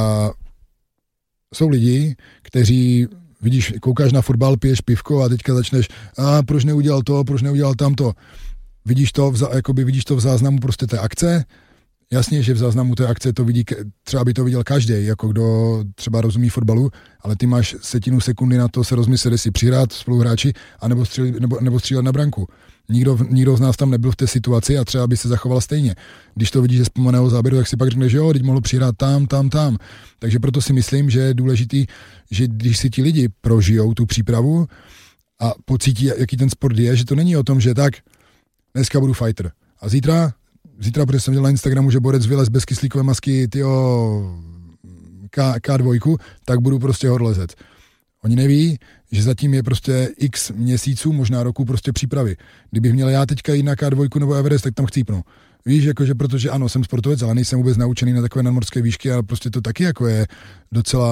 jsou lidi, kteří, vidíš, koukáš na fotbal, piješ pivko a teďka začneš, proč neudělal to, proč neudělal tamto. Vidíš to v záznamu prostě té akce. Jasně, že v záznamu té akce to vidí, třeba by to viděl každý, jako kdo třeba rozumí fotbalu, ale ty máš setinu sekundy na to se rozmyslet, jestli přihrát spoluhráči, anebo střílet na branku. Nikdo z nás tam nebyl v té situaci a třeba by se zachoval stejně. Když to vidíš ze zpomalého záběru, tak si pak řekneš, že jo, teď mohl přihrát tam. Takže proto si myslím, že je důležitý, že když si ti lidi prožijou tu přípravu a pocítí, jaký ten sport je, že to není o tom, že tak, dneska budu fighter. A zítra, protože jsem dělal na Instagramu, že borec vylez bez kyslíkové masky, K2, tak budu prostě horlezec. Oni neví, že zatím je prostě x měsíců, možná roku prostě přípravy. Kdybych měl já teďka jít na K2 nebo Everest, tak tam chcípnu. Víš, jakože protože ano, jsem sportovec, ale nejsem vůbec naučený na takové nadmořské výšky, ale prostě to taky jako je docela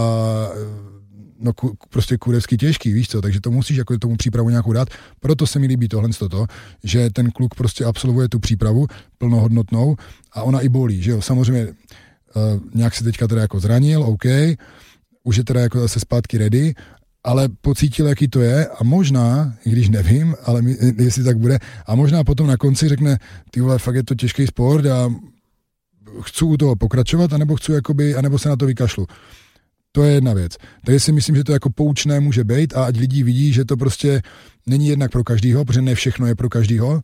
prostě kurevsky těžký, víš co, takže to musíš jako tomu přípravu nějakou dát. Proto se mi líbí tohle, že ten kluk prostě absolvuje tu přípravu plnohodnotnou a ona i bolí, že jo. Samozřejmě nějak se teďka teda jako zranil, OK, už je teda jako zase zpátky ready, ale pocítil, jaký to je a možná, i když nevím, ale jestli tak bude, a možná potom na konci řekne, ty vole, fakt je to těžký sport a chci u toho pokračovat, anebo se na to vykašlu. To je jedna věc. Takže si myslím, že to jako poučné může být a ať lidi vidí, že to prostě není jednak pro každýho, protože ne všechno je pro každýho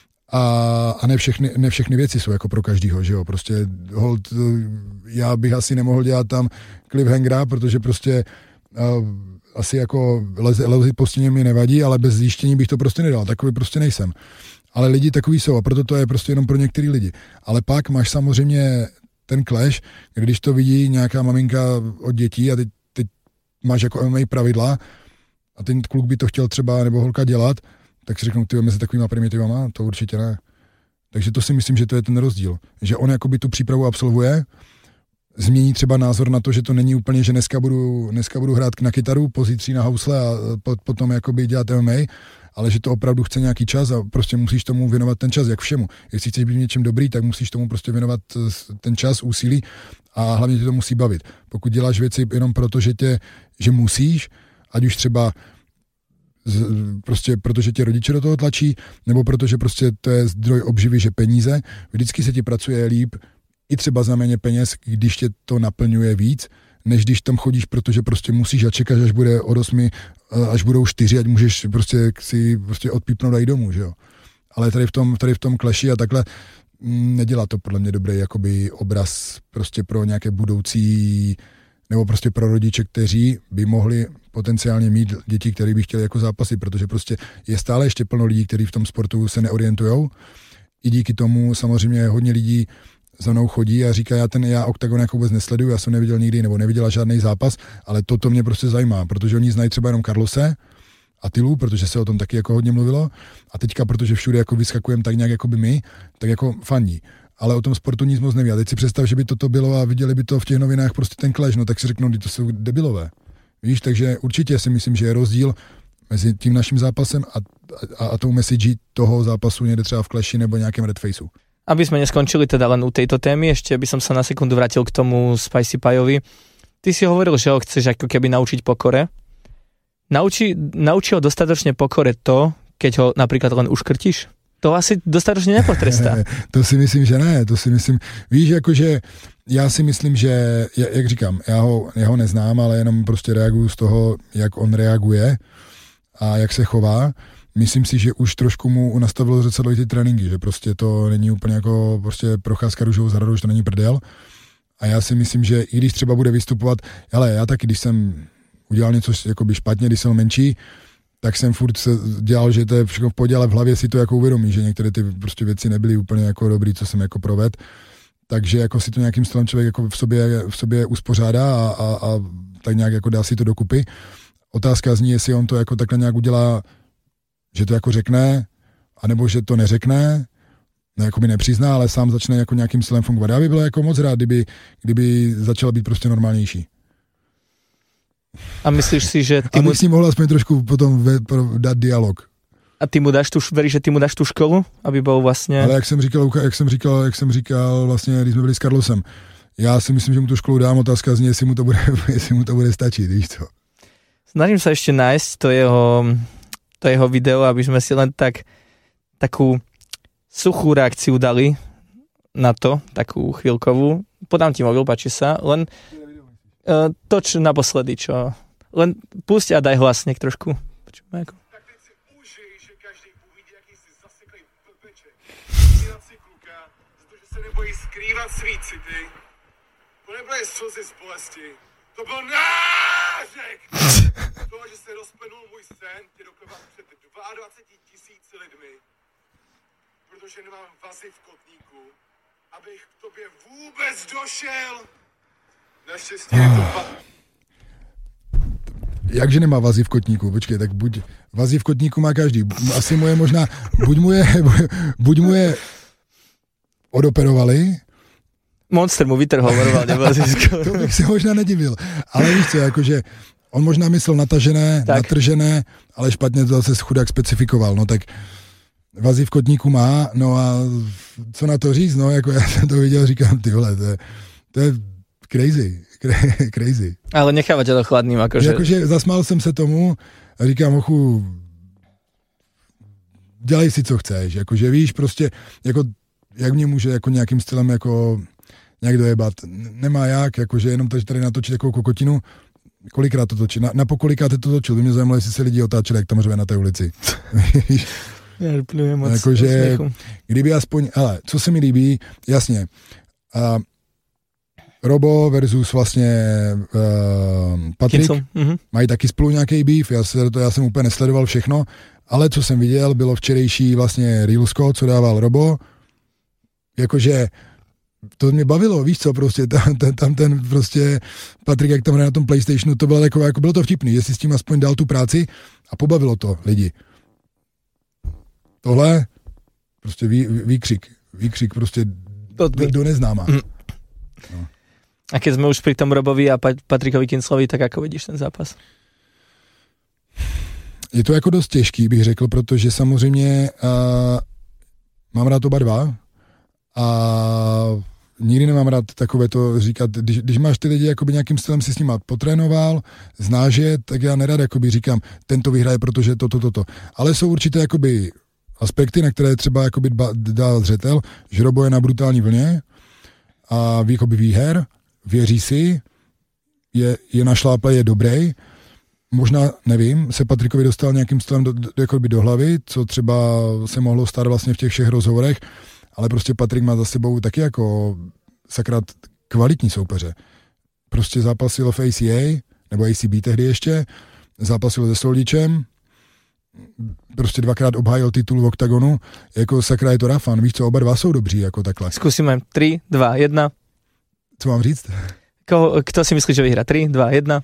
a ne všechny věci jsou jako pro každýho, že jo. Prostě hold, já bych asi nemohl dělat tam cliffhangera, protože prostě asi jako lezit po stěně mi nevadí, ale bez zjištění bych to prostě nedal. Takový prostě nejsem. Ale lidi takový jsou a proto to je prostě jenom pro některý lidi. Ale pak máš samozřejmě ten clash, když to vidí nějaká maminka od dětí a teď máš jako MMA pravidla a ten kluk by to chtěl třeba nebo holka dělat, tak si řeknou, ty mezi takovýma primitivama, to určitě ne. Takže to si myslím, že to je ten rozdíl. Že on jakoby tu přípravu absolvuje, změní třeba názor na to, že to není úplně, že dneska budu hrát na kytaru, pozítří na housle a potom jakoby dělat MMA, ale že to opravdu chce nějaký čas a prostě musíš tomu věnovat ten čas, jak všemu. Jestli chceš být v něčem dobrý, tak musíš tomu prostě věnovat ten čas, úsilí a hlavně tě to musí bavit. Pokud děláš věci jenom proto, že musíš, ať už třeba prostě protože tě rodiče do toho tlačí, nebo protože prostě to je zdroj obživy, že peníze, vždycky se ti pracuje líp, i třeba za méně peněz, když tě to naplňuje víc, než když tam chodíš, protože prostě musíš a čekáš, až bude od 8, až budou 4, ať můžeš prostě si prostě odpípnout a jít domů, že jo. Ale tady v tom Clashi a takhle nedělá to podle mě dobrý jakoby obraz prostě pro nějaké budoucí, nebo prostě pro rodiče, kteří by mohli potenciálně mít děti, které by chtěli jako zápasy, protože prostě je stále ještě plno lidí, kteří v tom sportu se neorientujou. I díky tomu samozřejmě hodně lidí za mnou chodí a říká, já Octagon jako vůbec nesleduju, já jsem neviděl nikdy, nebo neviděla žádný zápas, ale toto mě prostě zajímá, protože oni znají třeba jenom Carlose a Tilu, protože se o tom taky jako hodně mluvilo a teďka, protože všude jako vyskakujeme tak nějak jako by my, tak jako fandí. Ale o tom sportu nic moc neví. A teď si představ, že by toto bylo a viděli by to v těch novinách prostě ten clash, no tak si řeknou, že to jsou debilové. Víš, takže určitě si myslím, že je rozdíl mezi tím naším zápasem a tou message toho zápasu někde třeba v clashi nebo nějakém Red Faceu. Aby sme neskončili teda len u tejto témy, ešte by som sa na sekundu vrátil k tomu Spicy Pieovi. Ty si hovoril, že ho chceš ako keby naučiť pokore. Nauči ho dostatočne pokore to, keď ho napríklad len uškrtíš? To asi dostatočne nepotrestá. To si myslím, že ne. Víš, jakože já si myslím, že, jak říkám, já ho neznám, ale jenom prostě reaguju z toho, jak on reaguje a jak se chová. Myslím si, že už trošku mu nastavilo zrcadlo i ty tréninky, že prostě to není úplně jako prostě procházka růžovou zahradou, že to není prdel. A já si myslím, že i když třeba bude vystupovat, ale já taky, když jsem udělal něco jakoby špatně, když jsem menší, tak jsem furt se dělal, že to je všechno v pohodě, ale v hlavě si to jako uvědomí, že některé ty prostě věci nebyly úplně jako dobrý, co jsem jako proved. Takže jako si to nějakým stylem člověk jako v sobě uspořádá a tak nějak jako dá si to dokupy. Otázka zní, jestli on to jako takhle nějak udělá, že to jako řekne, anebo že to neřekne, no jako by nepřizná, ale sám začne jako nějakým stylem fungovat. Já by bylo jako moc rád, kdyby začala být prostě normálnější. A myslíš si, že ty mu... s ním mohl aspoň trošku potom dát dialog. A ty mu dáš veríš, že ty mu dáš tu školu, aby bol vlastně... Ale jak jsem říkal vlastně, když jsme byli s Carlosem, já si myslím, že mu tu školu dám, otázka zní, jestli mu to bude stačit, víš co? Snažím sa ešte nájsť to jeho video, aby sme si len takú suchú reakciu dali na to, takú chvíľkovú. Podám ti mobil, páči sa, len toč naposledy, čo... Len pusť a daj hlasník trošku. Počujeme ako... Tak teď si užij, že každý uvidí, jaký si zaseklej blbeček. Skrývat si kluka, protože se nebojí skrývat svý city. To nebyly slzy z bolesti. To byl nářek! Toho, že se rozplynul můj sen, tě dokovat před 22 000 lidmi. Protože nemám vazy v kotníku, abych k tobě vůbec došel. Naštěstí je to Jakže nemá vazy v kotníku? Počkej, tak buď vazy v kotníku má každý. Asi mu je možná, buď mu je odoperovali. Monster mu vytrhol normálne vazisko. To bych si možná nedivil. Ale víš co, jakože on možná myslel natažené, natržené, ale špatně to zase chudák specifikoval. No tak vazy v kotníku má, no a co na to říct? No jako já jsem to viděl, říkám, ty vole, to je crazy. Ale nechávať to chladným, akože... Jakože zasmál jsem se tomu a říkám, ochu, dělej si, co chceš. Jakože víš, prostě, jako, jak mě může jako nějakým stylem jako nějak dojebat. Nemá jak, jakože jenom tady natočit takovou kokotinu. Kolikrát to točí? Na pokolikrát to točil. By mě zajímalo, jestli se lidi otáčeli, jak tam řve na té ulici. Já plujem moc. Jakože, kdyby aspoň, hele, co se mi líbí, jasně, Robo versus vlastně Patrik, mají taky spolu nějaký beef, já jsem úplně nesledoval všechno, ale co jsem viděl, bylo včerejší vlastně Reelsko, co dával Robo, jakože to mě bavilo, víš co, prostě tam ten prostě Patrik, jak tam hraje na tom PlayStationu, to bylo jako bylo to vtipný, jestli s tím aspoň dal tu práci a pobavilo to lidi. Tohle, prostě výkřik prostě do neznáma. No. A keď sme už pri tom Robovi a Patrikovi Kinclovi, tak ako vidíš ten zápas? Je to jako dost těžký, bych řekl, protože samozřejmě mám rád oba dva a nikdy nemám rád takové to říkat, když máš ty lidi jakoby nějakým stylem si s nima potrénoval, znáš je, tak já nerad jakoby říkám, tento vyhraje, protože to. Ale jsou určité jakoby aspekty, na které třeba jakoby dá zřetel, že Robo je na brutální vlně a jakoby výher, věří si, je našláplej, je dobrý. Možná, nevím, se Patrikovi dostal nějakým stylem do hlavy, co třeba se mohlo stát vlastně v těch všech rozhovorech, ale prostě Patrik má za sebou taky jako sakrat kvalitní soupeře. Prostě zápasil v ACA, nebo ACB tehdy ještě, zápasil se Soldičem, prostě 2krát obhájil titul v oktagonu, jako sakra je to Rafan, víš co, oba dva jsou dobří, jako takhle. Zkusíme 3, 2, 1. Co mám říct? Kto si myslí, že vyhrá? 3, 2, 1.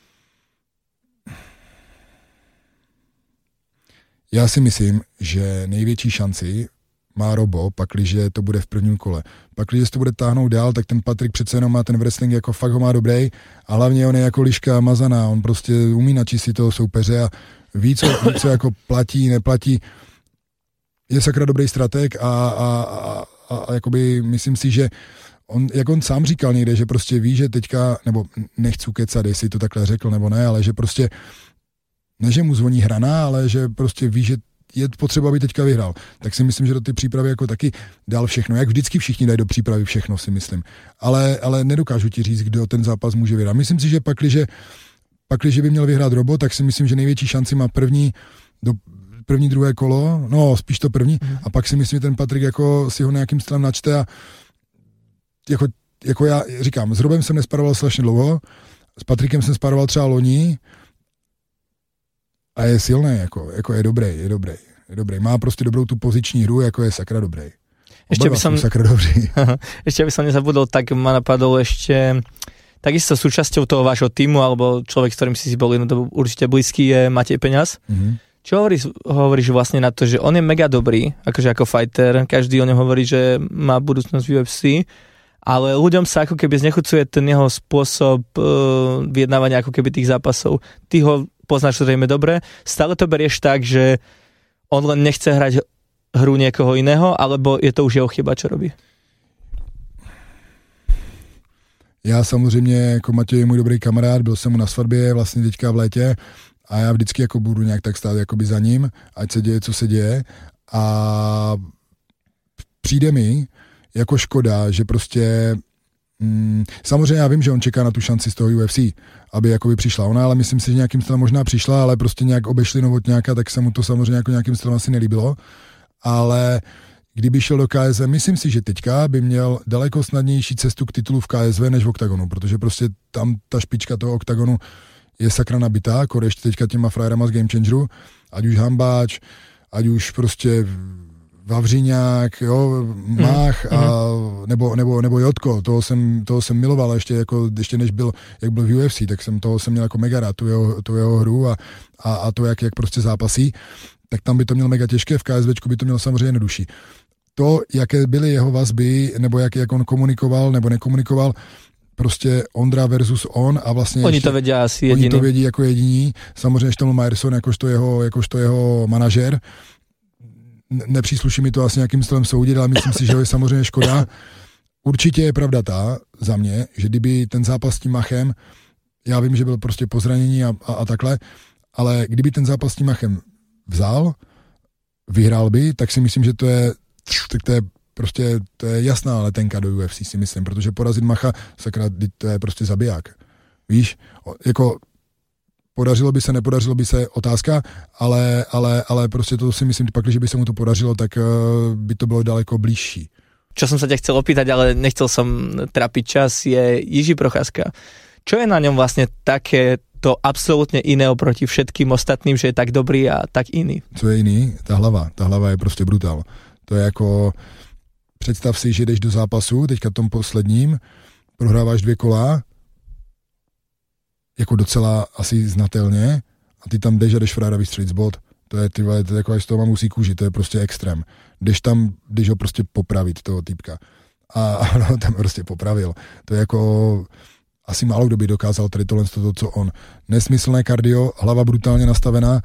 Já si myslím, že největší šanci má Robo, pakliže to bude v prvním kole. Pakliže se to bude táhnout dál, tak ten Patrik přece jenom má ten wrestling, jako fakt ho má dobrý a hlavně on je jako liška mazaná, on prostě umí načistit toho soupeře a ví, co jako platí, neplatí. Je sakra dobrý strateg a jakoby myslím si, že jak on sám říkal někde, že prostě ví, že teďka, nebo nechci kecat, jestli to takhle řekl nebo ne, ale že prostě ne, že mu zvoní hrana, ale že prostě ví, že je potřeba, aby teďka vyhrál. Tak si myslím, že do ty přípravy jako taky dal všechno. Jak vždycky všichni dají do přípravy všechno, si myslím. Ale nedokážu ti říct, kdo ten zápas může vyhrát. Myslím si, že pakliže by měl vyhrát Robo, tak si myslím, že největší šanci má první, druhé kolo, no spíš to první, a pak si myslím, že ten Patrik jako si ho nějakým stylem načte a jako já říkám, s Robem jsem nesparoval strašně dlouho, s Patrikem jsem sparoval třeba loni, a je silný, jako je dobrý. Má prostě dobrou tu poziční hru, jako je sakra dobrý. Ešte by som sakra dobrý. Ešte by som nezabudol, tak ma napadol ešte takisto súčasťou toho vášho týmu, alebo človek, s ktorým si bol jednu dobu určite blízky, je Matej Peňaz. Čo hovoríš vlastne na to, že on je mega dobrý, akože ako fighter, každý o ňom hovorí, že má budúcnosť v UFC, ale ľuďom sa ako keby znechucuje ten jeho spôsob vyjednávania ako keby tých zápasov. Ty ho poznáš zrejme dobre, stále to berieš tak, že on len nechce hrať hru niekoho iného, alebo je to už jeho chyba, čo robí? Já samozřejmě, jako Matěj je můj dobrý kamarád, byl jsem mu na svatbě vlastně teďka v létě a já vždycky jako budu nějak tak stát jakoby za ním, ať se děje, co se děje, a přijde mi jako škoda, že prostě samozřejmě já vím, že on čeká na tu šanci z toho UFC, aby jakoby přišla ona, ale myslím si, že nějakým stylem možná přišla, ale prostě nějak obešli Novotňáka, tak se mu to samozřejmě jako nějakým stylem asi nelíbilo, ale kdyby šel do KSV, myslím si, že teďka by měl daleko snadnější cestu k titulu v KSV než v oktagonu, protože prostě tam ta špička toho oktagonu je sakra nabitá, ještě teďka těma frajerama z Game Changeru, ať už Hambáč, ať už prostě Vavříňák, jo, Mách a nebo Jotko, toho jsem miloval ještě než byl, jak byl v UFC, tak jsem měl jako mega rád, tu jeho hru a to, jak prostě zápasí, tak tam by to měl mega těžké, v KSVčku by to měl samozřejmě jednodušší. To, jaké byly jeho vazby, nebo jak on komunikoval nebo nekomunikoval, prostě Ondra versus on a vlastně oni to vědí asi jediný. Oni to vědí jako jediní, samozřejmě Štoml Myerson jakožto jeho manažer. Nepřísluší mi to asi nějakým stylem soudit, ale myslím si, že je samozřejmě škoda. Určitě je pravda za mě, že kdyby ten zápas s tím Machem, já vím, že byl prostě po zranění a takhle, ale kdyby ten zápas s tím Machem vzal, vyhrál by, tak si myslím, že to je jasná letenka do UFC, si myslím, protože porazit Macha, sakra, to je prostě zabiják. Víš, jako podařilo by se, nepodařilo by se, otázka, ale prostě to si myslím, pak, když by se mu to podařilo, tak by to bylo daleko blížší. Čo som sa ťa chcel opýtať, ale nechcel som trapiť čas, je Jiří Procházka. Čo je na ňom vlastne také to absolútne iné oproti všetkým ostatným, že je tak dobrý a tak iný? Co je jiný? Ta hlava je prostě brutál. To je jako, představ si, že jdeš do zápasu, teďka tom posledním, prohráváš 2 kola, jako docela asi znatelně, a ty tam jdeš a jdeš frajera vystřelit z bod. To je jako, až z toho mám musí kůži, to je prostě extrém. Jdeš ho prostě popravit, toho týpka. A no, tam prostě popravil. To je jako, asi málo kdo by dokázal tady tohle, co on. Nesmyslné kardio, hlava brutálně nastavená,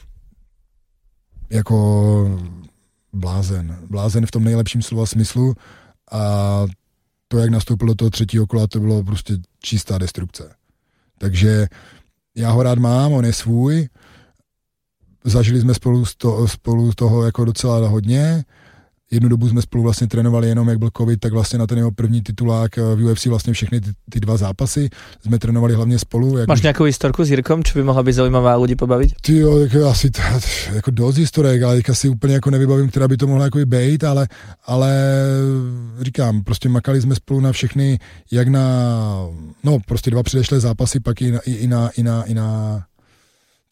jako blázen v tom nejlepším slova smyslu, a to, jak nastoupil do toho 3. kola, to bylo prostě čistá destrukce. Takže já ho rád mám, on je svůj, zažili jsme spolu toho jako docela hodně, jednu dobu jsme spolu vlastně trénovali jenom, jak byl covid, tak vlastně na ten jeho první titulák v UFC vlastně všechny ty 2 zápasy jsme trénovali hlavně spolu. Máš nějakou historku s Jirkom, čo by mohla být zajímavá a lidi pobavit? Tyjo, jako asi jako dost historek, ale teďka si úplně jako nevybavím, která by to mohla jako být, ale říkám, prostě makali jsme spolu na všechny, jak na, no prostě 2 předešlé zápasy, pak i na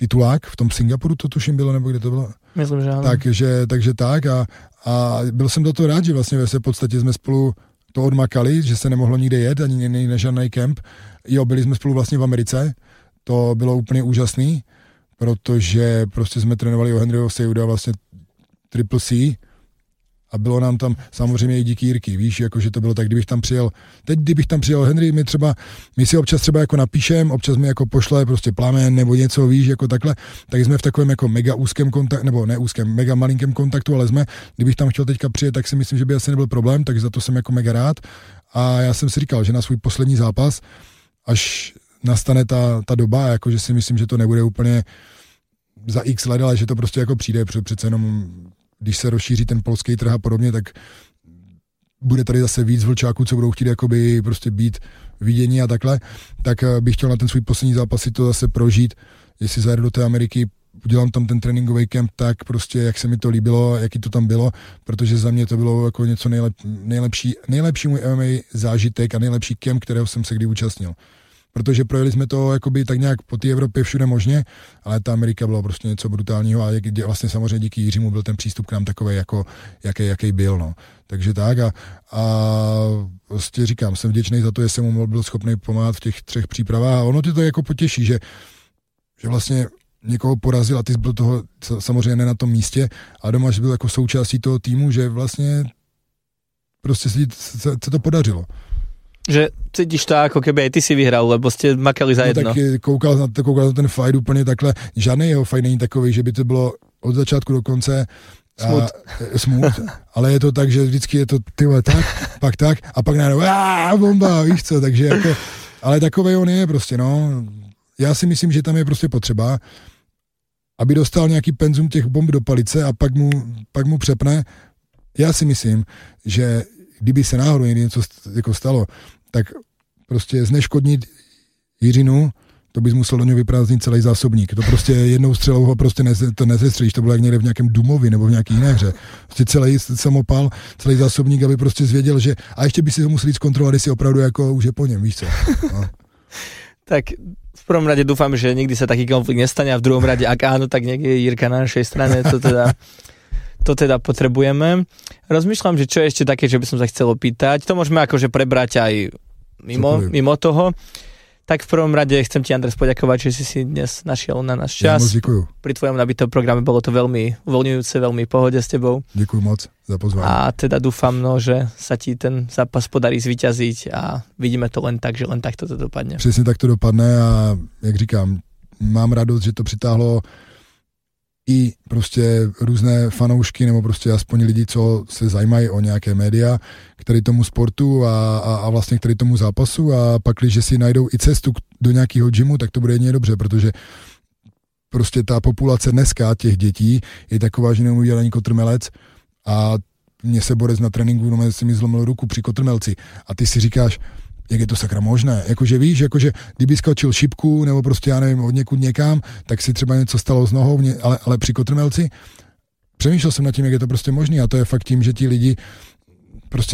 titulák, v tom Singapuru to tuším bylo, nebo kde to bylo? Myslím, že áno. Takže tak a byl jsem do toho rád, že vlastně v podstatě jsme spolu to odmakali, že se nemohlo nikde jet, ani na žádný kemp. Jo, byli jsme spolu vlastně v Americe, to bylo úplně úžasný, protože prostě jsme trénovali o Henryho Seyuda vlastně Triple C a bylo nám tam samozřejmě i díky Jirky, víš, jakože to bylo tak, kdybych tam přijel Henry, my si občas třeba jako napíšem, občas mi jako pošle prostě plamen nebo něco, víš, jako takhle, tak jsme v takovém jako mega úzkém kontaktu, nebo ne úzkém, mega malinkém kontaktu, ale kdybych tam chtěl teďka přijet, tak si myslím, že by asi nebyl problém, tak za to jsem jako mega rád a já jsem si říkal, že na svůj poslední zápas, až nastane ta doba, jakože si myslím, že to nebude úplně za x let, ale že to prostě jako přijde, přece jenom když se rozšíří ten polský trh a podobně, tak bude tady zase víc vlčáků, co budou chtít jakoby prostě být vidění a takhle, tak bych chtěl na ten svůj poslední zápas si to zase prožít, jestli zajedu do té Ameriky, udělám tam ten tréninkový kemp tak prostě, jak se mi to líbilo, jaký to tam bylo, protože za mě to bylo jako něco nejlepší můj MMA zážitek a nejlepší kemp, kterého jsem se kdy účastnil. Protože projeli jsme to jakoby tak nějak po té Evropě všude možně, ale ta Amerika byla prostě něco brutálního a vlastně samozřejmě díky Jiřímu byl ten přístup k nám takovej, jako jaký byl, no. Takže tak a prostě říkám, jsem vděčný za to, že jsem mu byl schopný pomáhat v těch 3 přípravách a ono ty to jako potěší, že vlastně někoho porazil a ty jsi byl toho samozřejmě ne na tom místě a doma byl jako součástí toho týmu, že vlastně prostě se to podařilo. Že cítiš to, ako keby aj ty si vyhral, lebo ste makali za jedno. No tak koukal na ten fight úplně takhle. Žádný jeho fight není takový, že by to bylo od začátku do konce smut, ale je to tak, že vždycky je to tyhle tak, pak tak a pak najednou bomba, víš co, takže jako, ale takovej on je prostě, no. Já si myslím, že tam je prostě potřeba, aby dostal nějaký penzum těch bomb do palice a pak mu přepne. Já si myslím, že kdyby se náhodou něco jako stalo, tak prostě zneškodnit Jiřinu, to bys musel do něho vyprázdnit celý zásobník. To prostě jednou střelou ho prostě nezestřelíš, to bylo jak někde v nějakém Dumovi nebo v nějaký jiné hře. Prostě celý samopal, celý zásobník, aby prostě zvěděl, že a ještě by si ho museli zkontrolovat, jestli opravdu jako už je po něm, víš co. No. Tak v prvom rade dúfam, že nikdy sa taký konflikt nestane a v druhom rade, ak áno, tak niekde je Jirka na našej strane, to teda potrebujeme. Rozmýšľam, že čo je ešte také, že by som sa chcel opýtať. To môžeme akože prebrať aj mimo toho. Tak v prvom rade chcem ti, Andres, poďakovať, že si dnes našiel na náš čas. Ja moc děkuju. Pri tvojom nabitom programe bolo to veľmi uvoľňujúce, veľmi pohode s tebou. Děkuju moc za pozvání. A teda dúfam, že sa ti ten zápas podarí zvíťaziť a vidíme to len tak, že len takto to dopadne. Přesně tak to dopadne a jak říkám, mám radost, že to přitáhlo i prostě různé fanoušky nebo prostě aspoň lidi, co se zajímají o nějaké média, který tomu sportu a vlastně který tomu zápasu a pak, když si najdou i cestu do nějakého gymu, tak to bude jedině dobře, protože prostě ta populace dneska těch dětí je taková, že neumí dělat ani kotrmelec a mě se borec na tréninku, si mi zlomil ruku při kotrmelci a ty si říkáš, jak je to sakra možné, jakože víš, jakože kdyby skočil šipku nebo prostě já nevím od někud někam, tak si třeba něco stalo s nohou, ale při kotrmelci přemýšlel jsem nad tím, jak je to prostě možné a to je fakt tím, že ti lidi prostě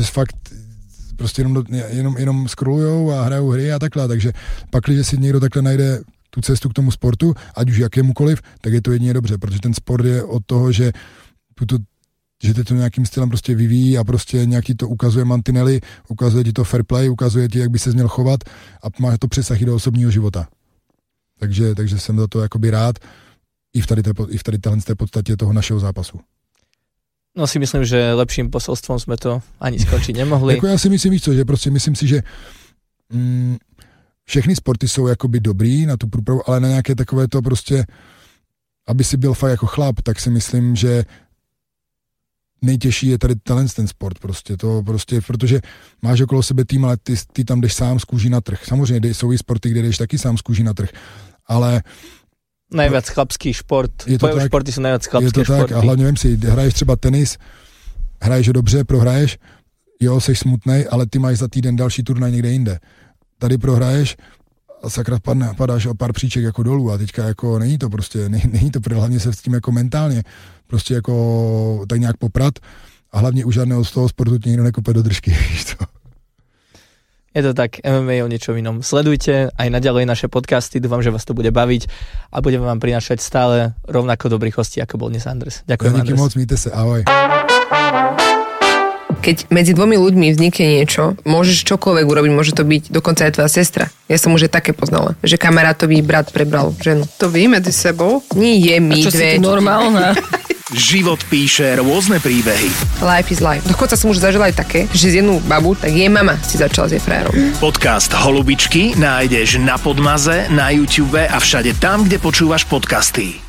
jenom scrollujou a hrajou hry a takhle, takže pak, když si někdo takhle najde tu cestu k tomu sportu, ať už jakémukoliv, tak je to jedině dobře, protože ten sport je od toho, že ty to nějakým stylem prostě vyvíjí a prostě nějak ti to ukazuje mantinely, ukazuje ti to fair play, ukazuje ti, jak by se měl chovat a má to přesah i do osobního života. Takže jsem za to jakoby rád i v tady té podstatě toho našeho zápasu. No si myslím, že lepším poselstvom jsme to ani skončiť nemohli. Jako já si myslím, víš co, že prostě myslím si, že všechny sporty jsou jakoby dobrý na tu průpravu, ale na nějaké takové to prostě, aby si byl fakt jako chlap, tak si myslím, že nejtěžší je tady ten sport prostě, to prostě, protože máš okolo sebe tým, ale ty tam jdeš sám z kůží na trh. Samozřejmě jsou i sporty, kde jdeš taky sám z kůží na trh, ale najviac chlapský šport, bojové športy sú najviac chlapské športy. Je to tak a hlavně vem si, hraješ třeba tenis, hraješ ho dobře, prohraješ, jo, seš smutnej, ale ty máš za týden další turnaj někde jinde. Tady prohraješ a sakra padáš o pár příček jako dolů a teďka jako není to prostě, není to hlavně se s tím jako mentálně prostě jako tak nějak poprat a hlavně u žádného z toho sportu ti nikdo nekope do držky, víš to. Je to tak, MMA je o niečom inom. Sledujte aj naďalej naše podcasty, dúfam, že vás to bude baviť a budeme vám prinášať stále rovnako dobrých hostí, ako bol dnes Andres. Ďakujem, Andres. Díky moc, mějte se, ahoj. Keď medzi dvomi ľuďmi vznikne niečo, môžeš čokoľvek urobiť, môže to byť dokonca aj tvoja sestra. Ja som už také poznala, že kamarátový brat prebral ženu. To vy medzi sebou? Nie je my čo dve. si tu normálna? Život píše rôzne príbehy. Life is life. Dokonca som už zažila aj také, že z jednu babu, tak jej mama si začala s jej frajerom. Podcast Holubičky nájdeš na Podmaze, na YouTube a všade tam, kde počúvaš podcasty.